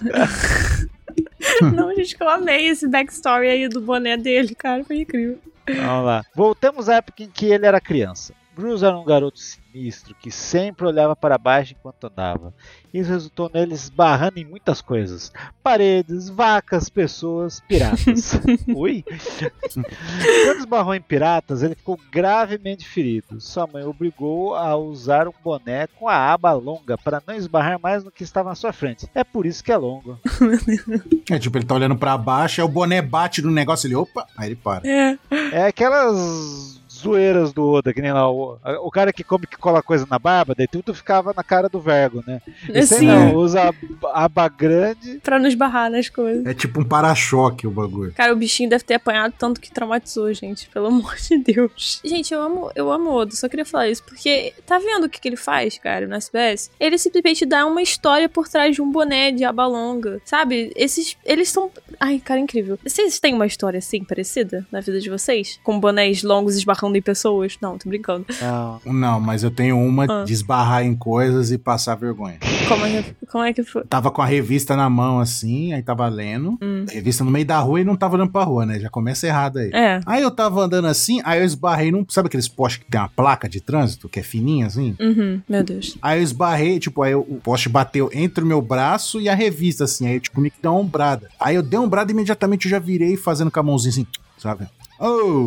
B: Não, gente, que eu amei esse backstory aí do boné dele, cara. Foi incrível.
C: Vamos lá. Voltamos à época em que ele era criança. Gruz era um garoto sinistro que sempre olhava para baixo enquanto andava. Isso resultou nele esbarrando em muitas coisas: paredes, vacas, pessoas, piratas. Ui! Quando esbarrou em piratas, ele ficou gravemente ferido. Sua mãe o obrigou a usar um boné com a aba longa para não esbarrar mais no que estava à sua frente. É por isso que é longo.
A: É tipo, ele tá olhando pra baixo, aí o boné bate no negócio, ele, opa, aí ele para.
B: É.
C: É aquelas zoeiras do Oda, que nem lá o, o cara que come que cola coisa na barba, daí tudo ficava na cara do Vergo, né? Esse aí
B: Sim.
C: não, usa a aba grande.
B: Pra nos barrar nas coisas.
A: É tipo um para-choque o bagulho.
B: Cara, o bichinho deve ter apanhado tanto que traumatizou, gente. Pelo amor de Deus. Gente, eu amo, eu amo o Oda. Só queria falar isso. Porque tá vendo o que, que ele faz, cara, no S B S? Ele simplesmente dá uma história por trás de um boné de aba longa. Sabe? Esses. Eles são. Ai, cara, incrível. Vocês têm uma história assim, parecida na vida de vocês? Com bonés longos esbarrando esbarrando em pessoas? Não, tô brincando.
C: Não.
A: Não, mas eu tenho uma
B: Ah.
A: de esbarrar em coisas e passar vergonha.
B: Como é que, como é que foi?
A: Tava com a revista na mão assim, aí tava lendo.
B: Hum.
A: A revista no meio da rua e não tava olhando pra rua, né? Já começa errado aí.
B: É.
A: Aí eu tava andando assim, aí eu esbarrei num. Sabe aqueles postes que tem uma placa de trânsito, que é fininha assim?
B: Uhum, meu Deus.
A: Aí eu esbarrei, tipo, aí eu- o poste bateu entre o meu braço e a revista, assim. Aí eu, tipo, me que deu uma ombrada. Aí eu dei uma ombrada e imediatamente eu já virei fazendo com a mãozinha assim, sabe? Oh!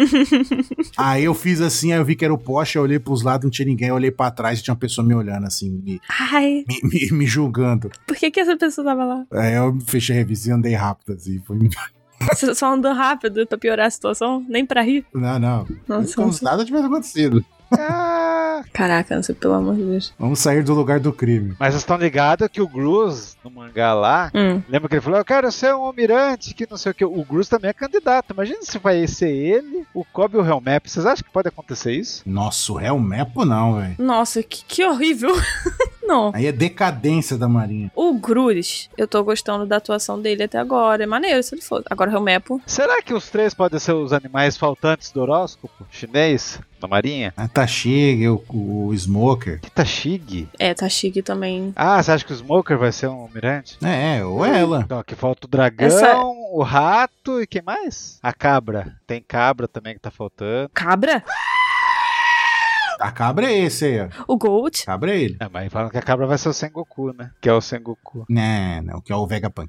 A: Aí eu fiz assim, aí eu vi que era o poste, eu olhei pros lados, não tinha ninguém, eu olhei pra trás e tinha uma pessoa me olhando assim, me,
B: Ai,
A: me, me- me julgando.
B: por que que essa pessoa tava lá?
A: Aí eu fechei a revista e andei rápido, assim. Foi...
B: Você só andou rápido pra piorar a situação? Nem pra rir?
A: Não, não.
B: Nossa,
A: Como se nada tivesse acontecido.
C: Ah,
B: Caraca, não sei, pelo amor de Deus.
A: Vamos sair do lugar do crime.
C: mas vocês estão ligados que o Gruz, no mangá lá,
B: Hum.
C: lembra que ele falou, eu quero ser um almirante, que não sei o que. O Gruz também é candidato. Imagina se vai ser ele, o Kobe e o Helmap. Vocês acham que pode acontecer isso?
A: Nossa, o Helmepo não, velho.
B: Nossa, que, que horrível. Não.
A: Aí é decadência da Marinha.
B: O Gruz, eu tô gostando da atuação dele até agora. É maneiro se ele for. Agora o Helmepo.
C: Será que os três podem ser os animais faltantes do horóscopo chinês, da marinha?
A: A Tashig, o, o Smoker.
C: Que Tashig?
B: É, tá chique também.
C: Ah, você acha que o Smoker vai ser um almirante?
A: É, ou ela.
C: Então, aqui falta o dragão,
B: Essa-
C: o rato e quem mais? A cabra. Tem cabra também que tá faltando.
B: Cabra?
A: A cabra é esse aí, ó.
B: O Gold?
A: Cabra é ele.
C: É, mas falam que a cabra vai ser o Sengoku, né? Que é o Sengoku.
A: Não, não, que é o Vegapunk.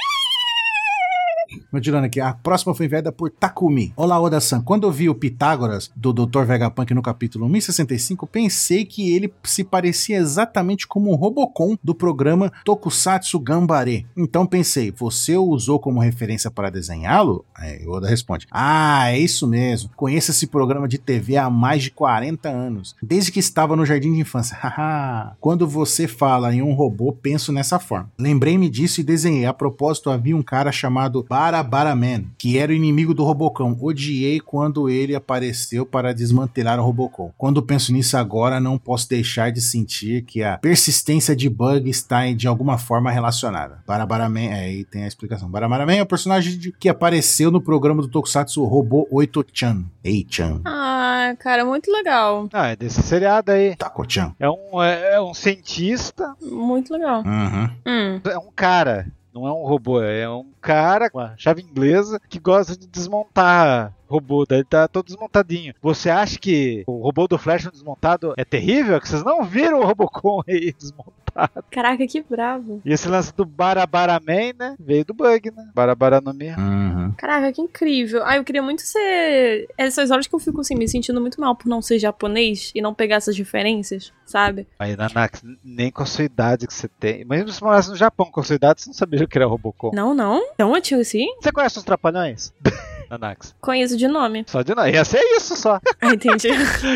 A: Continuando aqui, a próxima foi enviada por Takumi. Olá, Oda-san. Quando eu vi o Pitágoras do doutor Vegapunk no capítulo mil e sessenta e cinco, pensei que ele se parecia exatamente como o Robocon do programa Tokusatsu Gambare. Então pensei, você o usou como referência para desenhá-lo? Aí o Oda responde, ah, é isso mesmo. Conheço esse programa de T V há mais de quarenta anos, desde que estava no jardim de infância. Haha. Quando você fala em um robô, penso nessa forma. Lembrei-me disso e desenhei. A propósito, havia um cara chamado Barabaraman, que era o inimigo do Robocão. Odiei quando ele apareceu para desmantelar o Robocon. Quando penso nisso agora, não posso deixar de sentir que a persistência de Bug está de alguma forma relacionada. Barabaraman, é, aí tem a explicação. Barabaraman é o personagem de- que apareceu no programa do Tokusatsu Robô oito-chan. Ei-chan.
B: Ah, cara, muito legal.
C: Ah, é desse seriado aí.
A: Tako-chan.
C: É um, é, é um cientista,
B: Muito legal.
A: Uhum.
B: Hum.
C: é um cara. Não é um robô, é um cara com a chave inglesa que gosta de desmontar robô, daí tá todo desmontadinho. Você acha que o robô do Flash desmontado é terrível? Que vocês não viram o Robocon aí desmontado.
B: Caraca, que bravo.
C: E esse lance do Barabaraman, né? Veio do Bug, né? Barabaranomia.
A: Uhum.
B: Caraca, que incrível. Ah, eu queria muito ser... Essas horas que eu fico, assim, me sentindo muito mal por não ser japonês e não pegar essas diferenças, sabe?
C: Aí, Nanax, nem com a sua idade que você tem. Mesmo se você morasse no Japão com a sua idade, você não sabia o que era Robocon.
B: Não, não. Tão antigo assim?
C: Você conhece os Trapalhões? Nanax.
B: Conheço de nome.
C: Só de nós. Ia ser isso só.
B: Ah, entendi.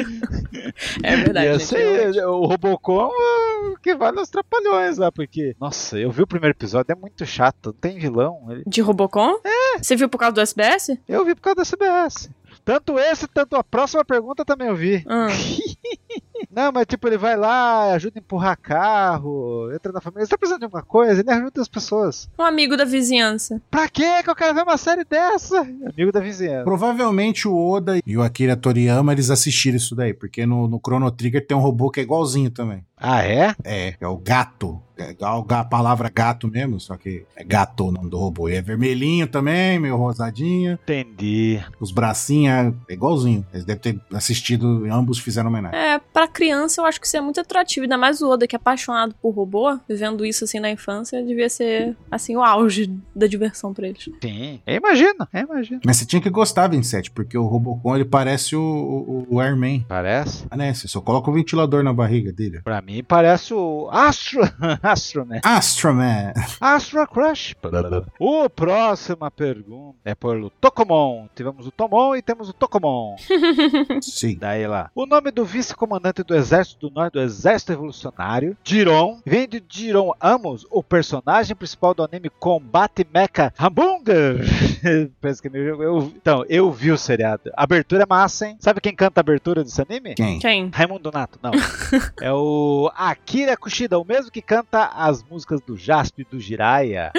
B: É verdade,
C: Ia
B: gente.
C: ser o Robocon uh, que vai nos Trapalhões lá, porque... Nossa, eu vi o primeiro episódio, é muito chato. Não tem vilão. Ele-
B: De Robocon? É. Você viu por causa do S B S?
C: Eu vi por causa da C B S. Tanto esse, tanto a próxima pergunta também eu vi.
B: Hum.
C: Não, mas tipo, ele vai lá, ajuda a empurrar carro, entra na família. Você tá precisando de alguma coisa? Ele ajuda as pessoas.
B: Um amigo da vizinhança.
C: Pra quê que eu quero ver uma série dessa? Amigo da vizinhança.
A: Provavelmente o Oda e o Akira Toriyama eles assistiram isso daí, porque no, no Chrono Trigger tem um robô que é igualzinho também.
C: Ah, é?
A: É, é o gato. É igual a palavra gato mesmo, só que é gato o nome do robô. E é vermelhinho também, meio rosadinho.
C: Entendi.
A: Os bracinhos é igualzinho. Eles devem ter assistido, ambos fizeram homenagem.
B: É, pra criança eu acho que isso é muito atrativo. Ainda mais o Oda, que é apaixonado por robô, vivendo isso assim na infância, devia ser, assim, o auge da diversão pra eles.
C: Sim. Eu imagino, eu imagino.
A: Mas você tinha que gostar, vinte e sete, porque o Robocon ele parece o, o, o Airman.
C: Parece?
A: Ah, né? Você só coloca o ventilador na barriga dele.
C: Pra mim parece o Astro... Astro, né?
A: Astro Man.
C: Astro Crush. O próxima pergunta é por Tokomon. Tivemos o Tomon e temos o Tokomon.
A: Sim.
C: Daí lá. O nome do vice-comandante do Exército do Norte do Exército Revolucionário, Jiron, vem de Jiron Amos, o personagem principal do anime Combate Mecha Hamburger. Penso que eu, eu, então, eu vi o seriado. A abertura é massa, hein? Sabe quem canta a abertura desse anime?
A: Quem?
B: Quem?
C: Raimundo Donato, não. É o Akira Kushida, o mesmo que canta as músicas do Jasper e do Jiraiya.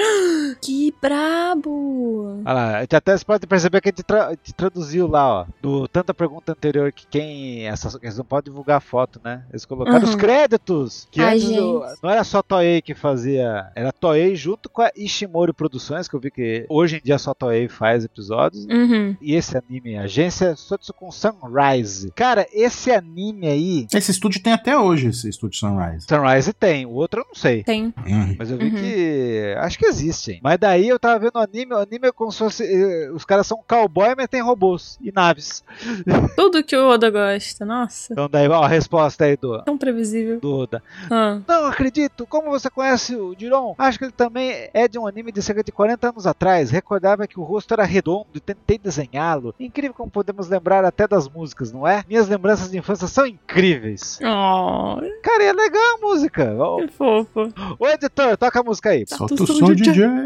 B: Que brabo!
C: Olha lá, a gente até você pode perceber que a gente, tra- a gente traduziu lá, ó. Do tanta pergunta anterior que quem. Essa, eles não podem divulgar a foto, né? Eles colocaram
B: Uhum.
C: os créditos. Que
B: Ai,
C: antes do-
B: gente.
C: não era só Toei que fazia. Era Toei junto com a Ishimori Produções, que eu vi que hoje em dia só Toei faz episódios.
B: Uhum.
C: E esse anime, Agência Sotsukun Sunrise. Cara, esse anime aí.
A: Esse estúdio tem até hoje, esse estúdio Sunrise.
C: Sunrise tem, o outro eu não sei.
B: Tem.
A: Uhum.
C: Mas eu vi
B: Uhum.
C: que. Acho que existem. Mas daí eu tava vendo o anime, o anime é como se fosse. eh, Os caras são cowboy, mas tem robôs e naves.
B: Tudo que o Oda gosta. Nossa.
C: Então daí, ó, a resposta aí do,
B: Tão previsível.
C: do Oda.
B: Ah.
C: Não acredito! Como você conhece o Jiron? Acho que ele também é de um anime de cerca de quarenta anos atrás. Recordava que o rosto era redondo e tentei desenhá-lo. Incrível como podemos lembrar até das músicas, não é? Minhas lembranças de infância são incríveis.
B: Oh,
C: Cara, é legal a música. Ô,
B: que fofo.
C: ô, editor, toca a música aí.
A: Solta
B: tu
A: o
B: som,
A: som,
B: D J.
A: D J.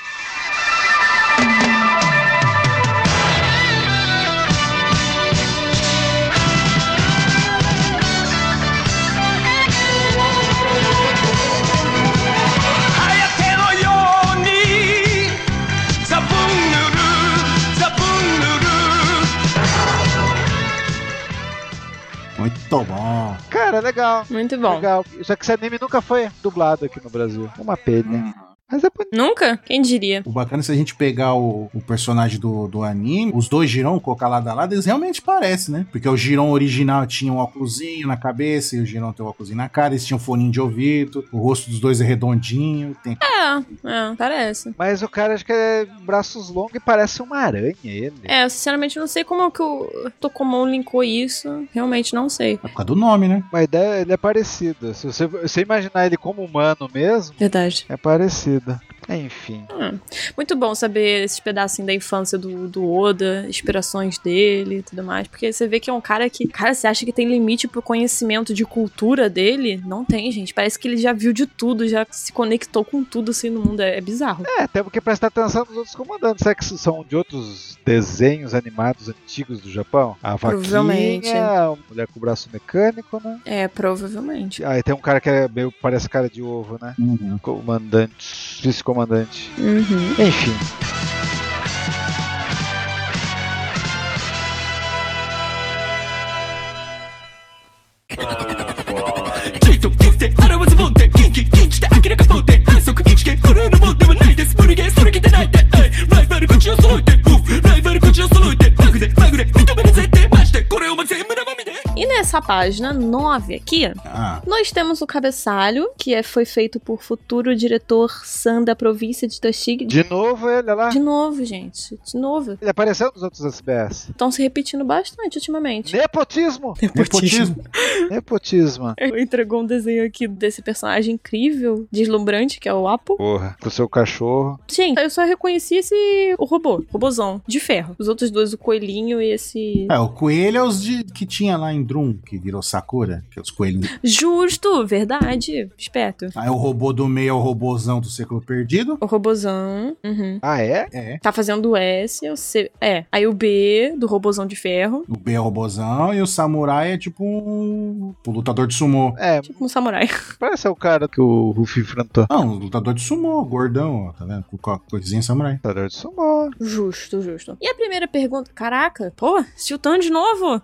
A: Muito bom.
C: Cara, legal.
B: Muito bom.
C: Legal. Só que esse anime nunca foi dublado aqui no Brasil. Uma pena. Mas é bonito.
B: Nunca? Quem diria?
A: O bacana é se a gente pegar o, o personagem do, do anime, os dois Jiron, colocar lado a lado, eles realmente parecem, né? Porque o Jiron original tinha um óculosinho na cabeça e o Jiron tem um óculosinho na cara, eles tinham um foninho de ouvido, o rosto dos dois é redondinho. Tem...
B: É, é, parece.
C: Mas o cara acho que é braços longos e parece uma aranha ele.
B: É, eu sinceramente não sei como que o Tokomon linkou isso. Realmente não sei.
A: É por causa do nome, né?
C: Mas ideia, ele é parecido. Se você, se você imaginar ele como humano mesmo,
B: Verdade.
C: é parecido. Enfim.
B: Hum. Muito bom saber esses pedacinhos da infância do, do Oda, inspirações dele e tudo mais. Porque você vê que é um cara que... Cara, você acha que tem limite pro conhecimento de cultura dele? Não tem, gente. Parece que ele já viu de tudo, já se conectou com tudo assim no mundo. É, é bizarro.
C: É, temos que prestar atenção nos outros comandantes. Será que são de outros desenhos animados antigos do Japão? A
B: Provavelmente.
C: vaquinha, a mulher com o braço mecânico, né?
B: É, provavelmente.
C: Ah, e tem um cara que é meio, parece cara de ovo, né?
A: Uhum.
C: Comandante. Vice-comandante.
B: Uhum.
C: Enfim.
B: E nessa página nove aqui,
A: Ah,
B: nós temos o cabeçalho, que é, foi feito por futuro diretor San da província de Toshigi.
C: De novo ele, olha lá.
B: De novo, gente. De novo.
C: Ele apareceu nos outros S B S.
B: Estão se repetindo bastante ultimamente.
C: Nepotismo!
A: nepotismo.
C: Nepotismo.
B: Ele entregou um desenho aqui desse personagem incrível, deslumbrante, que é o Apo.
C: Porra, com o seu cachorro.
B: Gente, eu só reconheci esse... o robô. Robôzão. De ferro. Os outros dois, o coelhinho e esse...
A: É, o coelho é os de, que tinha lá em Drum, que virou Sakura, que é os coelhos.
B: Justo! Verdade. Esperto.
A: Aí o robô do meio é o robôzão do século perdido.
B: O robôzão. Uhum.
C: Ah, é?
A: É.
B: Tá fazendo o S, o C... É. Aí o B, do robôzão de ferro.
A: O B é o robôzão e o samurai é tipo um, um lutador de sumô.
C: É,
B: Tipo um samurai.
C: parece o cara que o Ruffy enfrentou.
A: Não, um lutador de sumô, gordão, ó, tá vendo? Com a coisinha samurai.
C: Lutador de sumô.
B: Justo, justo. E a primeira pergunta? Caraca, pô, Siltan de novo?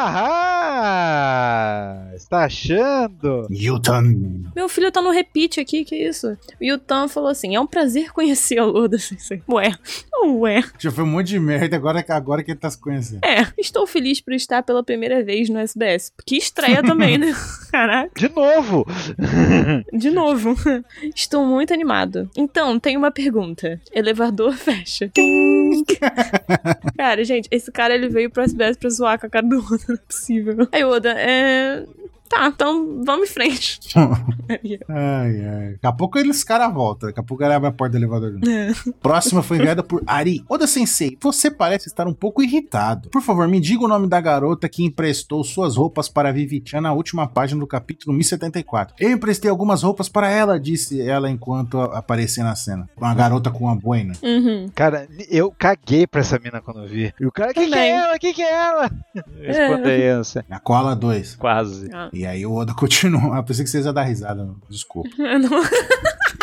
C: Ahá! Está achando?
A: Yutan.
B: Meu filho tá no repeat aqui, que isso? O Yutan falou assim, é um prazer conhecê-lo, Oda Sensei. Ué, ué.
A: Já foi um monte de merda, agora, agora que ele tá se conhecendo.
B: É, estou feliz por estar pela primeira vez no S B S. Que estreia também, né? Caraca,
C: De novo!
B: de novo. Estou muito animado. Então, tem uma pergunta. Elevador fecha. Tim. Cara, gente, esse cara ele veio pro S B S pra zoar com a cara do Oda, não é possível. Aí, Oda, é... Tá, então vamos em frente.
A: Ai, ai. Daqui a pouco eles caras voltam. Daqui a pouco ele abre a porta do elevador.
B: É.
A: Próxima foi enviada por Ari. Oda Sensei, você parece estar um pouco irritado. Por favor, me diga o nome da garota que emprestou suas roupas para Vivi-chan na última página do capítulo mil e setenta e quatro. Eu emprestei algumas roupas para ela, disse ela enquanto aparecia na cena. Uma garota com uma boina.
B: Uhum.
C: Cara, eu caguei pra essa mina quando eu vi. E o cara, que que
B: Também.
C: é ela? Que que é ela? Eu respondei essa.
A: A cola dois.
C: Quase.
B: Ah.
A: E aí o Oda continua. Eu pensei que vocês iam dar risada. Desculpa.
B: Não.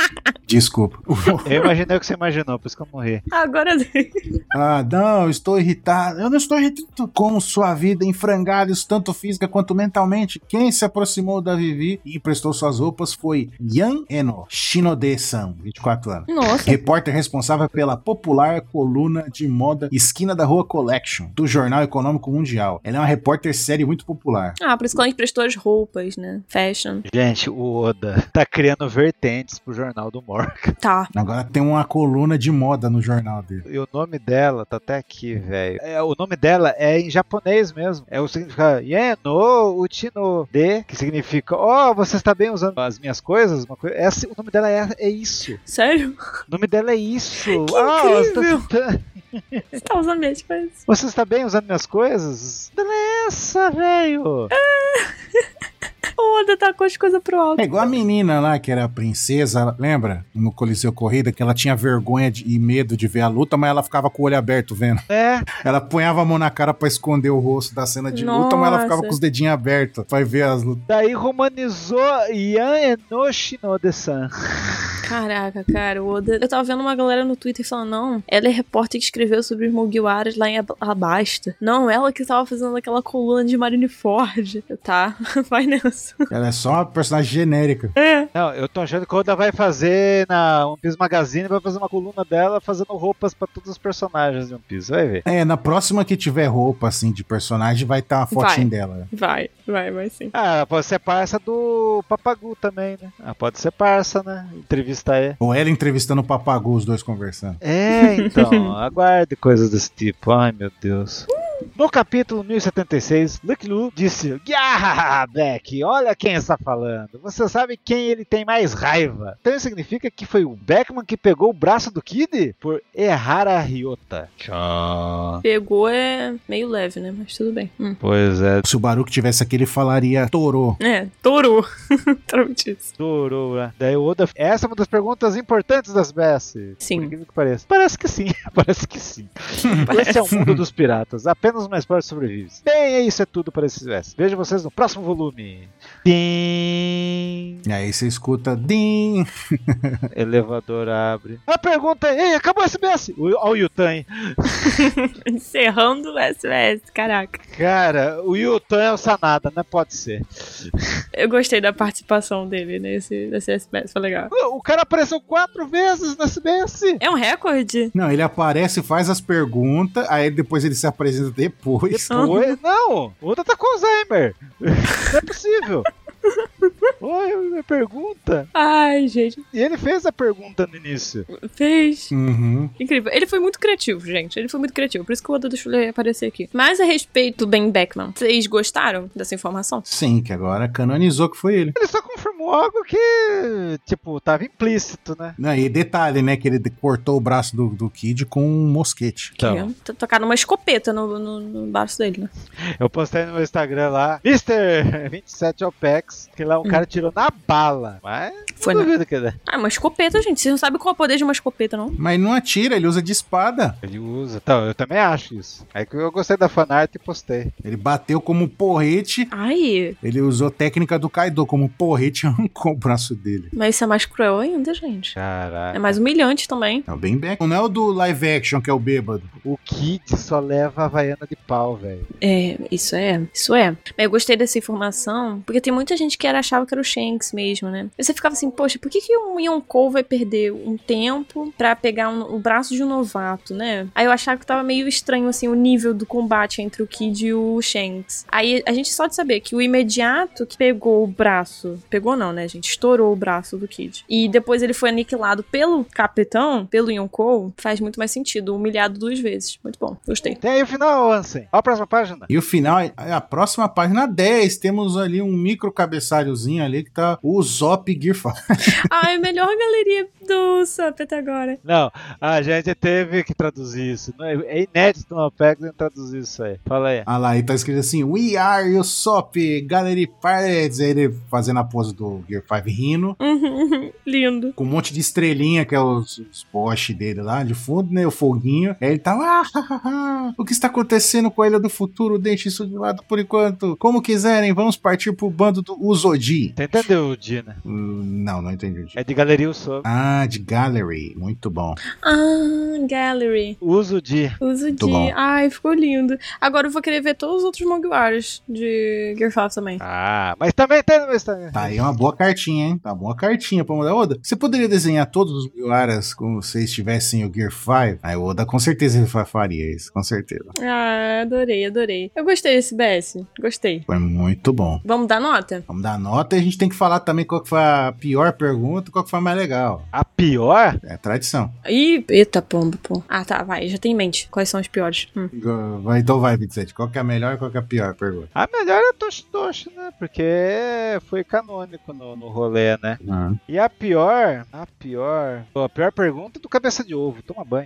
A: Desculpa.
C: Eu imaginei o que você imaginou, por isso que eu morri.
B: Agora...
A: Ah, não, estou irritado. Eu não estou irritado com sua vida em frangalhos, tanto física quanto mentalmente. Quem se aproximou da Vivi e emprestou suas roupas foi Yan Eno Shinode-san, vinte e quatro anos.
B: Nossa.
A: Repórter responsável pela popular coluna de moda Esquina da Rua Collection, do Jornal Econômico Mundial. Ela é uma repórter série muito popular.
B: Ah, por isso que ela emprestou as roupas, né? Fashion.
C: Gente, o Oda tá criando vertentes pro jornal do Morgan.
B: Tá.
A: Agora tem uma coluna de moda no jornal dele.
C: E o nome dela tá até aqui, velho. É, o nome dela é em japonês mesmo. É o significado Yeno Uchino De, que significa, ó, oh, você está bem usando as minhas coisas? Uma coisa, essa, o nome dela é, é isso.
B: Sério?
C: O nome dela é isso.
B: Que
C: ah,
B: incrível.
C: Você tá,
B: Você tá usando minhas coisas?
C: você está bem usando minhas coisas? Ela é essa, velho.
B: O Oda tá com as coisas pro alto.
A: É igual a menina lá, que era a princesa, lembra? No Coliseu Corrida, que ela tinha vergonha de, e medo de ver a luta, mas ela ficava com o olho aberto vendo.
C: É.
A: Ela punhava a mão na cara pra esconder o rosto da cena de
B: Nossa.
A: luta, mas ela ficava com os dedinhos abertos pra ver as lutas.
C: Daí romanizou Yan Enoshino-de-san.
B: Caraca, cara, o Oda... Eu tava vendo uma galera no Twitter falando, não, ela é repórter que escreveu sobre os Mugiwaras lá em Alabasta. Não, ela que tava fazendo aquela coluna de Marineford. Tá, vai nessa.
A: Ela é só uma personagem genérica.
B: É.
C: Não, eu tô achando que o Oda vai fazer na One Piece Magazine, vai fazer uma coluna dela fazendo roupas pra todos os personagens de One Piece, vai ver.
A: É, na próxima que tiver roupa, assim, de personagem, vai estar uma fotinha
B: Vai.
A: dela.
B: Vai, vai, vai sim.
C: Ah, ela pode ser parça do Papagu também, né? Ah, pode ser parça, né? Entrevista aí.
A: Ou ela entrevistando o Papagu, os dois conversando.
C: É, então, aguarde coisas desse tipo. Ai, meu Deus. No capítulo mil e setenta e seis, Lucky Lu disse: "Gah, Beck, olha quem está falando. Você sabe quem ele tem mais raiva. Então isso significa que foi o Beckman que pegou o braço do Kid por errar a Ryota." Tchau.
B: Pegou é meio leve, né? Mas tudo bem. Hum.
C: Pois é,
A: Se o Baruch tivesse aqui, ele falaria Torô.
B: É, torou. Literalmente isso.
C: durou, né? Daí o Oda. Essa é uma das perguntas importantes das B S.
B: Sim.
C: Por incrível que pareça. Parece que sim. Parece que sim. Esse é o mundo dos piratas. Apenas o mais forte sobrevive. Bem, isso é tudo para esses B S. Vejo vocês no próximo volume. Tim.
A: E aí você escuta Dim.
C: Elevador abre. A pergunta é: ei, acabou o S B S! Olha o Yutan, hein?
B: Encerrando o S B S, caraca.
C: Cara, o Yutan é o Sanada, não pode ser.
B: Eu gostei da participação dele nesse, nesse S B S, foi legal.
C: O cara apareceu quatro vezes no S B S.
B: É um recorde?
A: Não, ele aparece, faz as perguntas, aí depois ele se apresenta depois.
C: Oi? Não, o Oda tá com Alzheimer. Não é possível. Oi, minha pergunta.
B: Ai, gente.
C: E ele fez a pergunta no início.
B: Fez.
A: Uhum.
B: Incrível. Ele foi muito criativo, gente. Ele foi muito criativo. Por isso que o Oda deixou ele aparecer aqui. Mas a respeito do Ben Beckman, vocês gostaram dessa informação?
A: Sim, que agora canonizou que foi ele.
C: Ele só confirmou algo que, tipo, tava implícito, né?
A: Não, e detalhe, né, que ele cortou o braço do, do Kid com um mosquete.
C: Então.
B: Que é tocar uma escopeta no, no, no braço dele, né?
C: Eu postei no meu Instagram lá, mister vinte e sete Opex, que lá um cara tirou na bala. Mas
B: Foi,
C: não
B: né?
C: duvido que é.
B: Ah, uma escopeta, gente. Vocês não sabem qual é o poder de uma escopeta, não?
A: Mas não atira, ele usa de espada.
C: Ele usa. Então, eu também acho isso. Aí que eu gostei da fanart e postei.
A: Ele bateu como porrete,
B: Ai,
A: ele usou técnica do Kaido como porrete e arrancou o braço dele.
B: mas isso é mais cruel ainda, gente.
C: Caraca.
B: É mais humilhante também.
A: É o bem back. Não é o do live action que é o bêbado.
C: O Kid só leva a Havaiana de pau, velho.
B: É, isso é, isso é. Mas eu gostei dessa informação, porque tem muita gente que era, achava que era o Shanks mesmo, né? E você ficava assim, poxa, por que, que um Yonkou vai perder um tempo pra pegar um, o braço de um novato, né? Aí eu achava que tava meio estranho, assim, o nível do combate entre o Kid e o Shanks. Aí a gente só de saber que o imediato que pegou o braço, pegou não, né, gente? Estourou o braço do Kid. E depois ele foi aniquilado pelo capitão, pelo Yonkou, faz muito mais sentido, humilhado duas vezes. Muito bom, gostei.
C: Tem aí o final, Ansem. Olha a próxima página.
A: E o final, a próxima página dez, temos ali um micro cabeçalhozinho ali que tá o Zop Gear cinco.
B: Ai, melhor galeria do Sup até agora.
C: Não, a gente teve que traduzir isso. Não é é inédito no Apex traduzir isso aí. Fala aí.
A: Ah lá, e tá escrito assim, We are Usopp Gallery Pirates. Aí ele fazendo a pose do Gear cinco rindo,
B: Uhum, lindo.
A: com um monte de estrelinha, que é os, os poste dele lá de fundo, né? O foguinho. Aí ele tava, Ah, o que está acontecendo com a Ilha do Futuro? Deixe isso de lado por enquanto. Como quiserem, vamos partir pro bando do Uzodi.
C: Você entendeu o Di, né?
A: Hum, não, não entendi o Di.
C: É de Galeria Usopp.
A: Ah, de Gallery. Muito bom.
B: Ah, Gallery.
C: Uso Di.
B: Uso
A: Muito
B: de.
A: bom.
B: Ai, ficou lindo. Agora eu vou querer ver todos os outros Mugiwaras de Gear cinco também.
C: Ah, mas também tem no meu Instagram.
A: Tá aí uma boa cartinha, hein? Tá uma boa cartinha pra mandar. Oda, você poderia desenhar todos os Mugiwaras como se estivessem o Gear cinco? Aí o Oda com certeza ele faria isso, com certeza.
B: Ah, adorei, adorei. Eu gostei desse B S. Gostei.
A: Foi muito bom.
B: Vamos dar nota?
A: Vamos dar nota e a gente tem que falar também qual que foi a pior pergunta e qual que foi a mais legal.
C: A pior?
A: É tradição.
B: Ih, eita pombo, pô. Ah, tá, vai. Já tem em mente. Quais são os piores? Hum.
A: Vai, então vai, vinte e sete. Qual que é a melhor e qual que é a pior pergunta?
C: A melhor é Toshi Toshi, né? Porque foi canônico no, no rolê, né?
A: Ah.
C: E a pior, a pior, a pior pergunta é do Cabeça de Ovo, toma banho.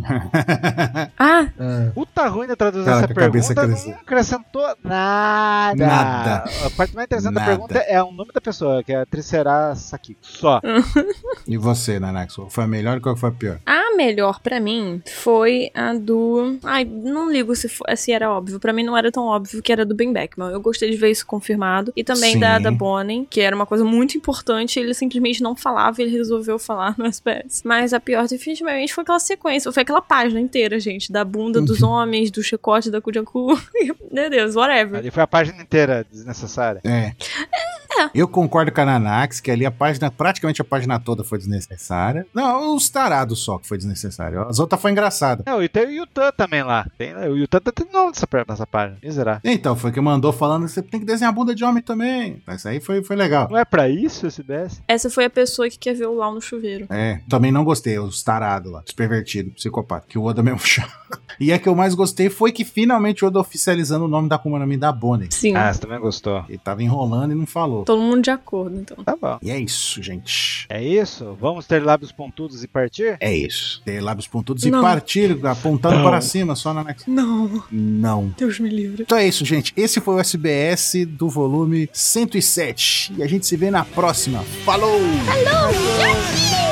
B: Ah,
C: O tá ruim de traduzir
A: Caraca,
C: essa
A: a cabeça
C: pergunta
A: cresceu.
C: não acrescentou nada.
A: Nada.
C: A parte mais interessante
A: Nada.
C: da pergunta é o nome da pessoa, que é a Tricerasakiko. Só.
A: E você, Nanax? Qual foi a melhor e qual que foi a pior?
B: a melhor pra mim foi a do... Ai, não ligo se, for, se era óbvio. Pra mim não era tão óbvio que era do Ben Beckman. Eu gostei de ver isso confirmado. E também
A: Sim.
B: da, da Bonnie, que era uma coisa muito importante. Ele simplesmente não falava e ele resolveu falar no S B S. Mas a pior definitivamente foi aquela sequência. Foi aquela página inteira, gente. Da bunda dos homens, do chicote da Kujaku. Meu Deus, whatever.
C: Ali foi a página inteira desnecessária.
A: É. Eu concordo com a Nanax, que ali a página, praticamente a página toda foi desnecessária. Não, os tarados só que foi desnecessário. As outras foi engraçada.
C: Não, e tem o Yutan também lá. Tem, o Yutan tá tendo nome nessa, nessa página. Miserável.
A: Então, foi que mandou falando que você tem que desenhar a bunda de homem também. Isso aí foi, foi legal.
C: Não é pra isso esse B S?
B: Essa foi a pessoa que quer ver o Lau no chuveiro.
A: É, também não gostei, os tarados lá, os pervertidos, psicopata, que o Oda mesmo chama. E a que eu mais gostei foi que finalmente o Oda oficializando o nome da Akuma no Mi da Bonnie.
B: Sim.
C: Ah, você também gostou.
A: Ele tava enrolando e não falou.
B: Todo mundo de acordo, então.
C: Tá bom.
A: E é isso, gente.
C: É isso? Vamos ter lábios pontudos e partir?
A: É isso. Ter lábios pontudos
B: Não.
A: e partir, apontando
C: Não.
A: para cima, só na next.
B: Não.
A: Não.
B: Deus me livre.
A: Então é isso, gente. Esse foi o S B S do volume cento e sete. E a gente se vê na próxima. Falou!
D: Falou! Tchau!